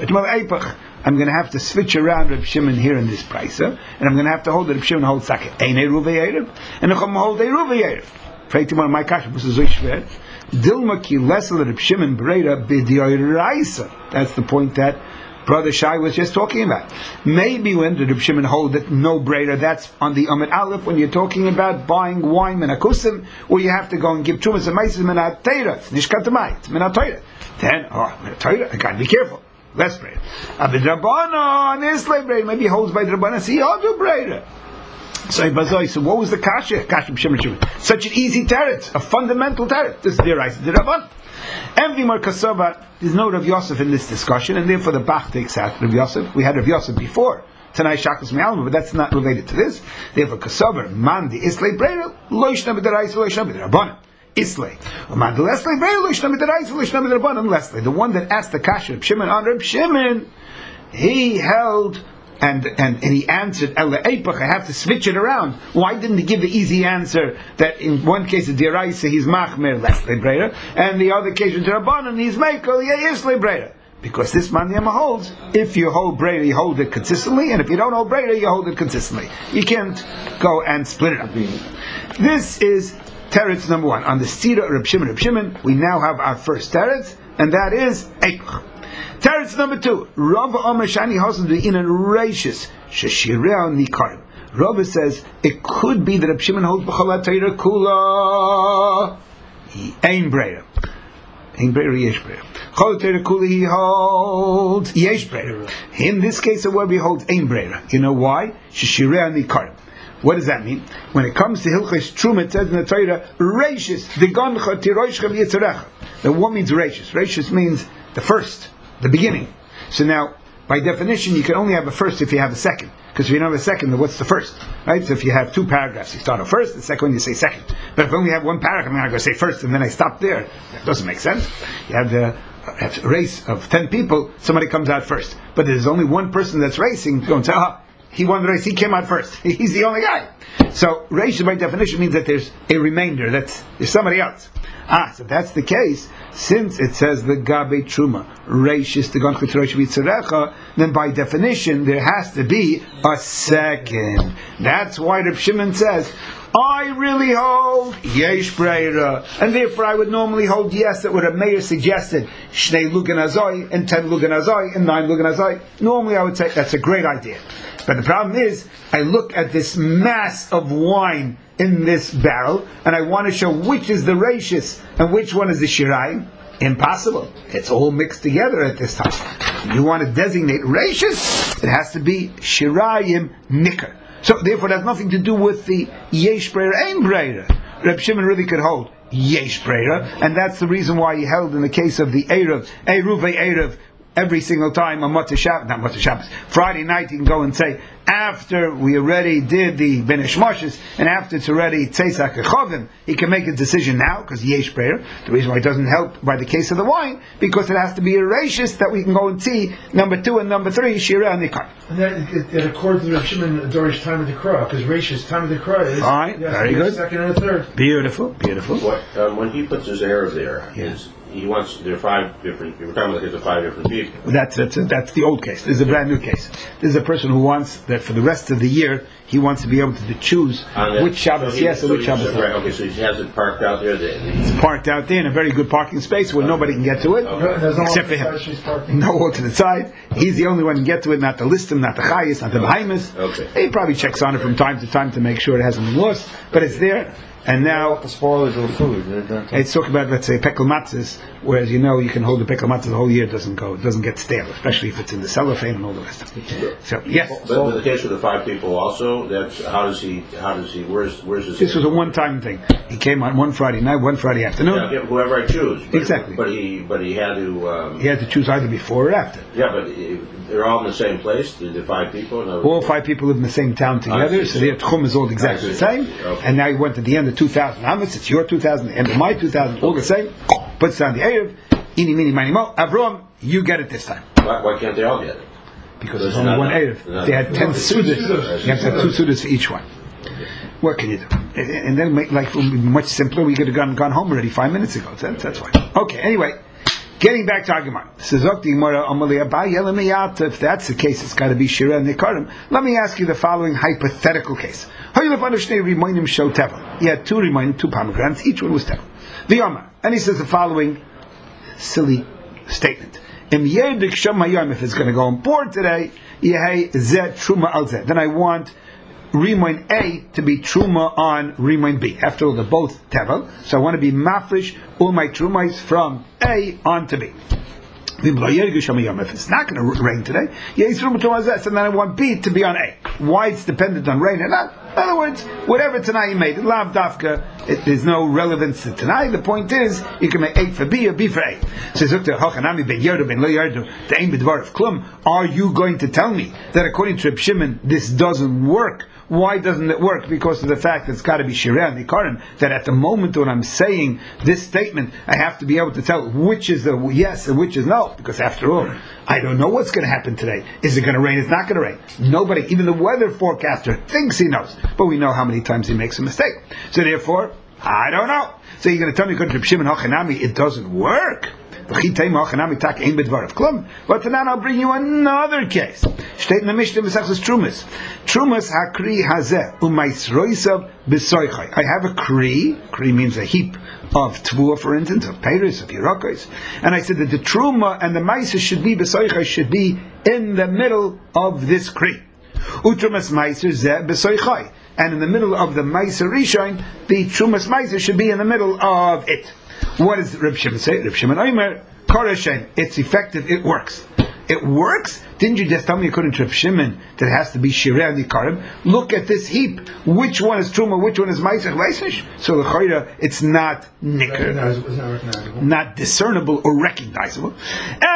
I'm going to have to switch around Reb Shimon here in this pricer, and I'm going to have to hold Reb Shimon hold Sakeh Ein Eruv Erev, and I'm going to hold Eruv Erev. Pray to my kasha. This is so schwer. Dilma ki lesel Reb Shimon Breira b'dioraisa. That's the point that Brother Shai was just talking about. Maybe when the Reb Shimon hold that no Breira, that's on the Amid Aleph, when you're talking about buying wine menakusim, or you have to go and give trumas and maises menat teira, nishkatamai, it's menat teira. Then, menat teira, I gotta be careful. Less Breira. Abid Rabbana, and Isle Breira, maybe he holds by the Rabbana, see, I'll do Breira. So what was the kasha? Kasha Reb Shimon. Such an easy teretz, a fundamental teretz. This is the Raisa, the Rabban. Envy Mar Kasava, there's no Rav Yosef in this discussion, and therefore the Bach takes out Rav Yosef. We had Rav Yosef before, Tanai Shakas Me'alma, but that's not related to this. Therefore Kasava, Mandi Islay Breira, Loishna B'daraisa, Loishna B'darabbanan. Islay. Mandi Leslay Breira, Loishna B'daraisa, Loishna B'darabbanan. Leslay, the one that asked the kasha Reb Shimon on Reb Shimon, he held and he answered, I have to switch it around. Why didn't he give the easy answer that in one case of Diraisa he's Machmer Leslie Breira, and the other case of Dirabanan he's Mekel Yesle Breira? Because this man Yama holds, if you hold Breira, you hold it consistently, and if you don't hold Breira, you hold it consistently. You can't go and split it up. This is teretz number one. On the Sira Reb Shimon, we now have our first teretz, and that is Eipach. Teretz number two. Rav Omer Shani Hosen Inan Reishis Sheshireh Nikarim. Rav says it could be that Reb Shimon holds B'chalat Torah Kula Ein Breira. Ein Breira Yesh Breira. B'chalat Torah Kula he holds Yesh Breira. In this case, where we hold Ein Breira. You know why? Sheshireh Nikarim. What does that mean? When it comes to Hilchos Truma, it says in the Torah, Reishis Digoncha Tiroshchem Yitzarecha. Now, what means Reishis? Reishis means the first, the beginning. So now, by definition, you can only have a first if you have a second. Because if you don't have a second, then what's the first? Right? So if you have two paragraphs, you start off first, the second one you say second. But if I only have one paragraph, I'm going to go say first, and then I stop there. That doesn't make sense. You have a race of 10 people, somebody comes out first. But there's only one person that's racing, go and say, he won the race, he came out first. He's the only guy. So, Reish by definition means that there's a remainder, there's somebody else. So that's the case, since it says the Gabe Truma, Reish is the Gon Chutrosh Vitzarecha, then by definition there has to be a second. That's why Reb Shimon says, I really hold Yesh Breira, and therefore I would normally hold yes, that what a mayor suggested, Shnei Lugan Azoi, and 10 Lugan Azoi, and 9 Lugan Azoi. Normally I would say that's a great idea. But the problem is, I look at this mass of wine in this barrel, and I want to show which is the Reishis and which one is the Shirayim. Impossible. It's all mixed together at this time. If you want to designate Reishis, it has to be Shirayim Nikar. So therefore it has nothing to do with the Yesh Breira, Ein Breira. Reb Shimon really could hold Yesh Breira, and that's the reason why he held in the case of the Eruv Erev, every single time on Friday night you can go and say, after we already did the Ben Ishmoshes, and after it's already Tzeisak Echovim, he can make a decision now, because Yesh Breira. The reason why it doesn't help by the case of the wine, because it has to be a Reishis that we can go and see, number 2 and number 3, Shira and Nikar. And that it according to Reb Shimon Dorish time of the Krah, because Reishis time of the Krah is fine, very good. Second and a third. Beautiful. When he puts his Erev there, he wants, there are 5 different, you were talking about the 5 different people. That's the old case. This is a brand new case. This is a person who wants that for the rest of the year he wants to be able to choose which Shabbos yes and which Shabbos no. Right, okay, so he has it parked out there. It's parked out there in a very good parking space where nobody can get to it, except for him. No alternate side. He's the only one who can get to it, not the listim, not the chayis, not the behemoths. Okay. He probably checks on it from time to time to make sure it hasn't been lost, but it's there. And now the spoilers of the food. It's talking about, let's say, pekel matzahs, whereas you can hold the pekel matzahs the whole year. It doesn't get stale, especially if it's in the cellophane and all the rest of it. So yes. But in the case of the 5 people, also, that's how does he? Where's his? This was a one-time thing. He came on one Friday night, one Friday afternoon. Yeah, whoever I choose. Exactly. But he had to. He had to choose either before or after. Yeah, but they're all in the same place. The 5 people. All 5 people live in the same town together, so their tchum is all exactly the same. Okay. And now he went to the end of 2,000 Amos. It's your 2,000, the end of my 2,000, all the same. Puts down the Erev. Ini, mini, mani, mo. Avram, you get it this time. Why can't they all get it? Because there's only one Erev. They had 10 sudas. You have to have 2 sudas for each one. What can you do? And then make life much simpler. We could have gone home already 5 minutes ago. That's why. Okay, anyway. Getting back to Gemara. If that's the case, it's got to be Shira and Nikarim. Let me ask you the following hypothetical case. He had 2 Rimonim, 2 pomegranates, each one was Tevel. And he says the following silly statement. If it's going to go on board today, then I want Rimoin A to be Truma on Rimoin B. After all, they're both Tevel, so I want to be Mafresh all my Trumais from A on to B. If it's not going to rain today, so then I want B to be on A. Why it's dependent on rain or not? In other words, whatever Tanai you made, Lav Dafka, there's no relevance to Tanai. The point is, you can make A for B or B for A. So are you going to tell me that according to Reb Shimon, this doesn't work? Why doesn't it work? Because of the fact that it's got to be Shireh and Nikarim, that at the moment when I'm saying this statement, I have to be able to tell which is the yes and which is no. Because after all, I don't know what's going to happen today. Is it going to rain? It's not going to rain. Nobody, even the weather forecaster, thinks he knows. But we know how many times he makes a mistake. So therefore, I don't know. So you're going to tell me, Reb Shimon Hachanami, it doesn't work? But then I'll bring you another case. Steht in the Mishnah Mesachos Trumas. Trumas hakri hazeh u'maisroisav b'soichai. I have a kri. Kri means a heap of tvua, for instance, of peiros, of yerokos. And I said that the truma and the maisa should be b'soichai, should be in the middle of this kri. Utrumas maiser zeh b'soichai. And in the middle of the maiser rishon, the trumas maiser should be in the middle of it. What does Reb Shimon say? Reb Shimon Omer, Korashen, it's effective, it works. It works? Didn't you just tell me according to Reb Shimon that it has to be Shireh and Nikarim? Look at this heap. Which one is Truma, which one is Maisach Leisish? So the Chayra, it's not Nikr. Not discernible or recognizable. No,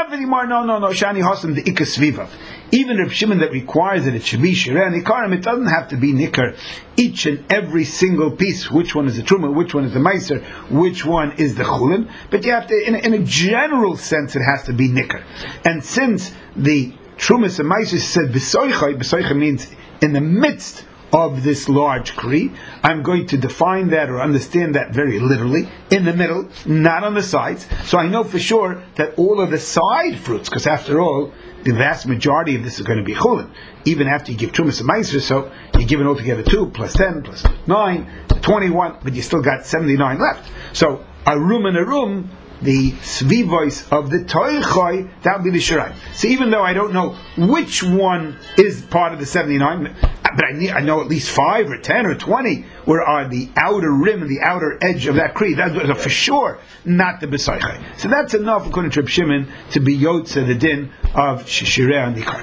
Shani Hossam, the Ikas Vivav. Even Reb Shimon that requires that it should be Shireh and Nikarim, it doesn't have to be Nikr. Each and every single piece, which one is the Truma, which one is the Meiser, which one is the Chulin, but you have to, in a general sense, it has to be Nikr. And since the Trumas and Meiser said B'soichai means in the midst of this large Kri, I'm going to define that or understand that very literally, in the middle, not on the sides, so I know for sure that all of the side fruits, because after all, the vast majority of this is going to be chulin, even after you give Trumas and Meiser, so you give it altogether 2, plus 10, plus 9, 21, but you still got 79 left. So, a room in a room, the svivois of the toichoi, that would be the shirai. So even though I don't know which one is part of the 79, but I know at least 5 or 10 or 20 where are the outer rim and the outer edge of that creed. That's for sure not the besaychai. So that's enough according to Reb Shimon to be yotze the din of shirei and nikar.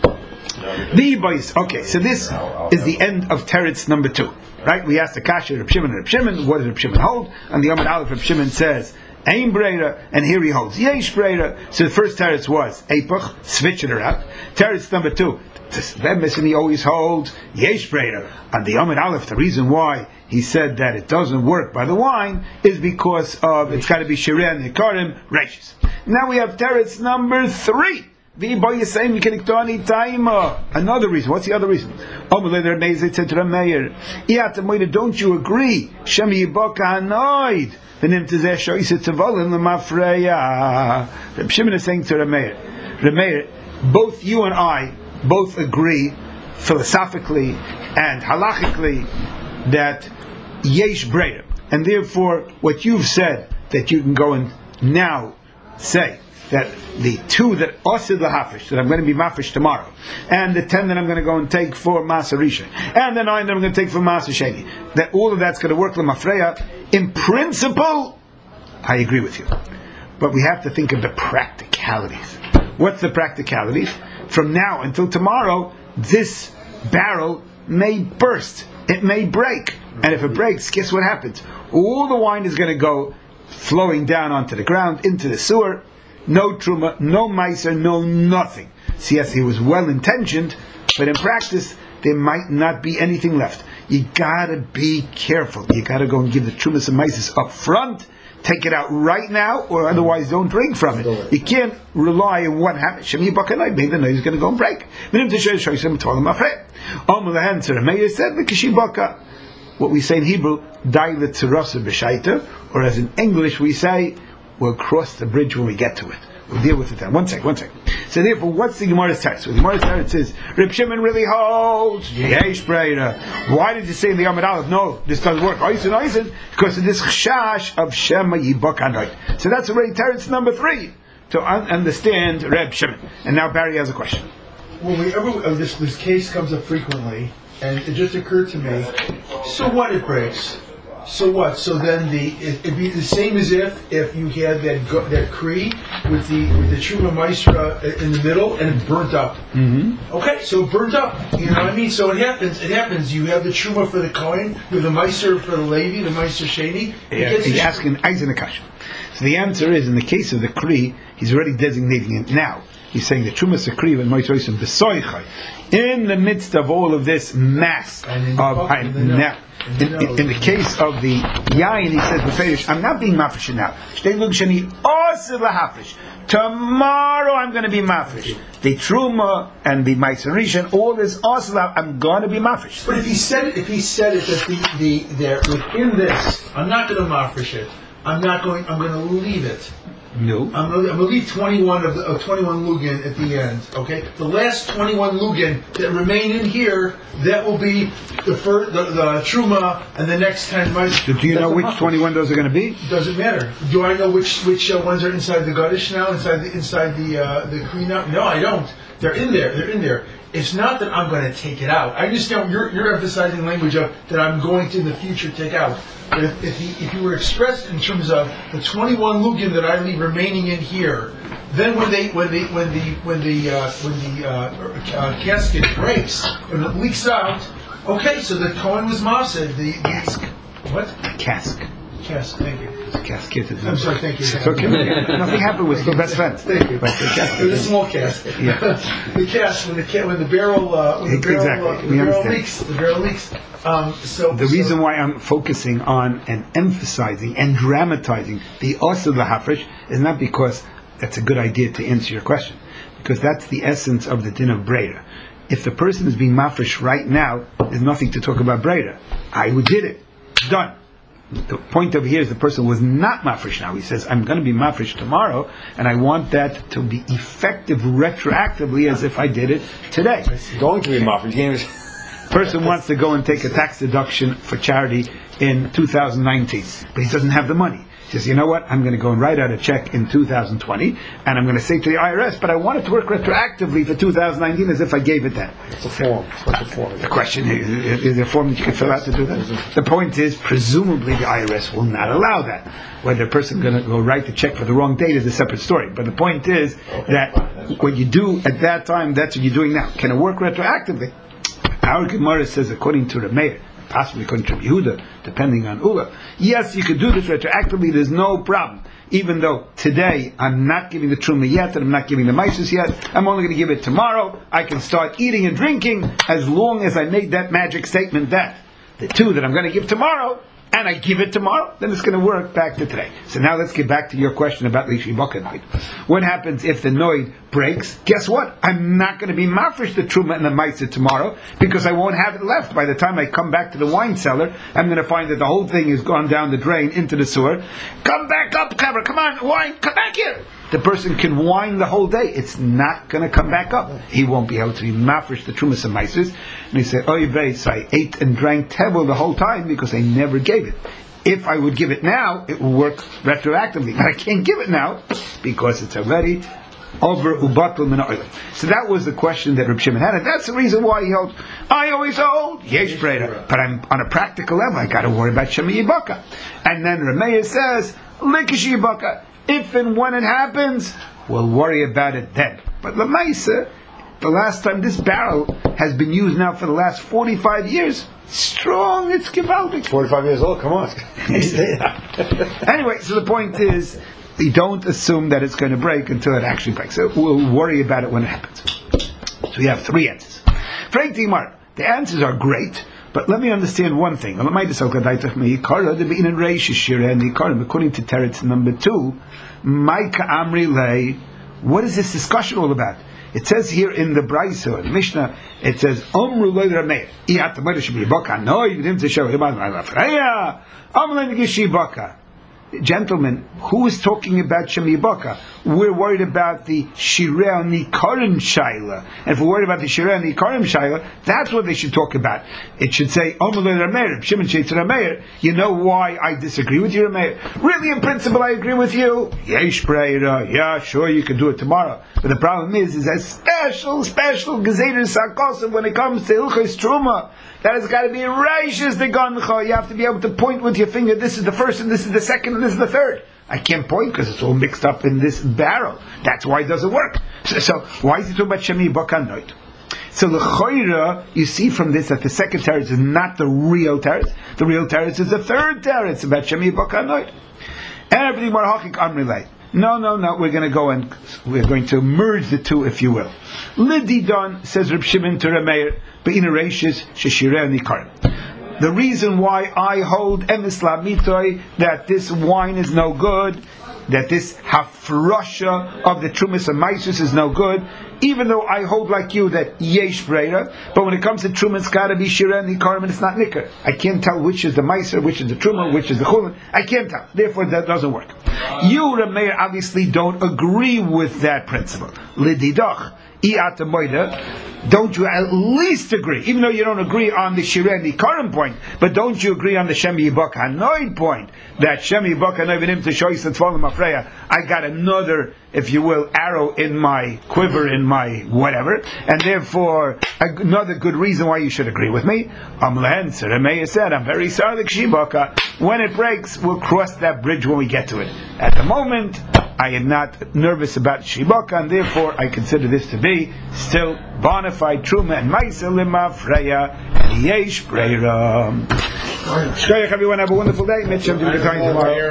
The boys. Okay, so this is the end of teretz number 2. Right? We asked the kasha Reb Shimon and Reb Shimon. What does Reb Shimon hold? And the Amud Aleph Reb Shimon says Ein Breira, and here he holds Yesh Breira. So the first teretz was Eipach, switch it around. Teretz number 2, and he always holds Yesh Breira. And the Amud Aleph, the reason why he said that it doesn't work by the wine is because of it's got to be Shireh and Nikarim Reishis. Now we have teretz number 3. Another reason. What's the other reason? Don't you agree? Reb Shimon is saying to Rameir, both you and I both agree philosophically and halachically that yesh breira, and therefore what you've said that you can go and now say that the 2 that osid lahafresh, that I'm going to be mafresh tomorrow, and the 10 that I'm going to go and take for Masa Rishon, and the 9 that I'm going to take for Masa Sheni, that all of that's going to work l'mafreya. In principle, I agree with you, but we have to think of the practicalities. What's the practicalities? From now until tomorrow, this barrel may burst, it may break, and if it breaks, guess what happens? All the wine is going to go flowing down onto the ground, into the sewer. No truma, no meiser, no nothing. So yes, he was well intentioned, but in practice there might not be anything left. You gotta be careful. You gotta go and give the trumas and meises up front. Take it out right now, or otherwise don't drink from it. You can't rely on what happens. Shemi Bakanai, maybe the noise is going to go and break. What we say in Hebrew, or as in English we say, we'll cross the bridge when we get to it. We'll deal with it then. One second. So therefore, what's the Gemara's text? So the Gemara's text says, Reb Shimon really holds yesh breira. Why did you say in the Amud Aleph, no, this doesn't work? Eisen, because of this chashash of Shema Yibak Anoit. So that's already teretz number 3 to understand Reb Shimon. And now Barry has a question. Whenever this case comes up frequently, and it just occurred to me, so what it breaks? So what? So then it'd be the same as if you had that Kri with the Truma Maisra in the middle and it burnt up. Mm-hmm. Okay, so it burnt up. You know what I mean? So it happens. You have the Truma for the Kohen, you have the Maisra for the Levi, the Maisra Sheni. He's asking Eisen a question. So the answer is, in the case of the Kri, he's already designating it now. He's saying the Truma Sakri and Maisra Yisrael B'soichai. In the midst of all of this mass of now. In the case of the Yain, he says, I'm not being mafresh now. Tomorrow I'm going to be mafresh. The Truma and the Meiser Rishon, all this osla, I'm going to be mafresh. But if he said it that within this, I'm not going to mafresh it. I'm going to leave it. No. I'm going to leave 21 of 21 lugin at the end. Okay, the last 21 lugin that remain in here, that will be the truma, and the next 10 mice. Do you know which 21 those are going to be? Doesn't matter. Do I know which ones are inside the Gadish now, inside the Kri now? No, I don't. They're in there. It's not that I'm going to take it out. I understand you're emphasizing language of that I'm going to in the future take out. But if you were expressed in terms of the 21 lugin that I leave remaining in here, then when the casket breaks and it leaks out, okay, so the Kohen was masid. The cask. What? Cask. Thank you. Casket. I'm sorry. Thank you. It's okay. Nothing happened. We're still best friends. Thank you. But the cask. It was a small cask. Yeah. The cask when the barrel leaks. The barrel leaks. The reason why I'm focusing on and emphasizing and dramatizing the osir lahafresh is not because that's a good idea to answer your question, because that's the essence of the din of breira. If the person is being mafresh right now, there's nothing to talk about breira. I did it. Done. The point over here is the person was not mafresh now. He says, I'm going to be mafresh tomorrow, and I want that to be effective retroactively as if I did it today. Going to be mafresh. Person wants to go and take a tax deduction for charity in 2019, but he doesn't have the money. He says, you know what, I'm going to go and write out a check in 2020, and I'm going to say to the IRS, but I want it to work retroactively for 2019 as if I gave it then. It's a form. The question is there a form that you can fill out to do that? The point is, presumably the IRS will not allow that. Whether a person going to go write the check for the wrong date is a separate story. But the point is that what you do at that time, that's what you're doing now. Can it work retroactively? Our Gemara says, according to Rameir, possibly according to Yehuda, depending on Ula, yes, you could do this retroactively, there's no problem. Even though today I'm not giving the truma yet, and I'm not giving the maisus yet, I'm only going to give it tomorrow. I can start eating and drinking as long as I made that magic statement that the 2 that I'm going to give tomorrow, and I give it tomorrow, then it's going to work back to today. So now let's get back to your question about Lishi Bokanite. What happens if the noid breaks? Guess what? I'm not going to be mafresh the truma and the maisa tomorrow, because I won't have it left. By the time I come back to the wine cellar, I'm going to find that the whole thing has gone down the drain into the sewer. Come back up, Clever. Come on, wine, come back here. the person can whine the whole day. It's not going to come back up. He won't be able to be mafresh the trumas and meises. And he said, "Oy beis, I ate and drank tevel the whole time because I never gave it. If I would give it now, it will work retroactively. But I can't give it now because it's already over ubatul min ha'olam." So that was the question that Reb Shimon had, and that's the reason why he held. I always hold yesh breda, but I'm on a practical level. I got to worry about shemi yibaka. And then Rameir says likish yibaka. If and when it happens, we'll worry about it then. But Lamaisa, the last time this barrel has been used now for the last 45 years, strong, it's gewaltig. 45 years old, come on. Anyway, so the point is, you don't assume that it's going to break until it actually breaks. So we'll worry about it when it happens. So we have 3 answers. Frank Timar, the answers are great, but let me understand one thing. According to Teretz number 2, what is this discussion all about? It says here in the Brisa, in the Mishnah, it says, Omru loy Rameir, gentlemen, who is talking about Shemi Baka? We're worried about the Shireh Nikarim Shaila. And if we're worried about the Shireh Nikarim Shaila, that's what they should talk about. It should say, Omelei Rameir, Shimon Sheitz Rameir. You know why I disagree with you, Rameir? Really, in principle, I agree with you. Yesh Breira, yeah, sure, you can do it tomorrow. But the problem is a special Gezeirah Sarkosim when it comes to Ilchos Truma. That has got to be righteous, the Gancha. You have to be able to point with your finger, this is the first, and this is the second, and this is the third. I can't point because it's all mixed up in this barrel. That's why it doesn't work. So why is he talking about Shemi Bakanoit? So the Choira, you see from this that the second teretz is not the real teretz. The real teretz is the third teretz about Shemi Bakanoit. And everything more hachik amrilay. No, we're going to go and we're going to merge the two, if you will. Lididon, says Reb Shimon to Rameir, be'ina reishis sheshireh nikarim. The reason why I hold emes lamitoy, that this wine is no good, that this hafrosha of the trumas and maisus is no good, even though I hold like you that yesh breira, but when it comes to truma, it's got to be shireh nikarim, and it's not nikar. I can't tell which is the maiser, which is the truma, which is the chulin. I can't tell. Therefore, that doesn't work. You, Rameir, obviously don't agree with that principle. Lididach, don't you at least agree, even though you don't agree on the Shireh Nikarim point, but don't you agree on the Shemi Yibak Hanoid point, that Shemi Yibak Hanoid to show you Afreya, I got another, if you will, arrow in my quiver, in my whatever, and therefore another good reason why you should agree with me. Rameir said, I'm very sorry, when it breaks, we'll cross that bridge when we get to it. At the moment, I am not nervous about Shibaka, and therefore I consider this to be still bona fide Truma and Maisa Lima Freya and Yesh Breira. Everyone have a wonderful day. Mitch, I'm doing the time tomorrow.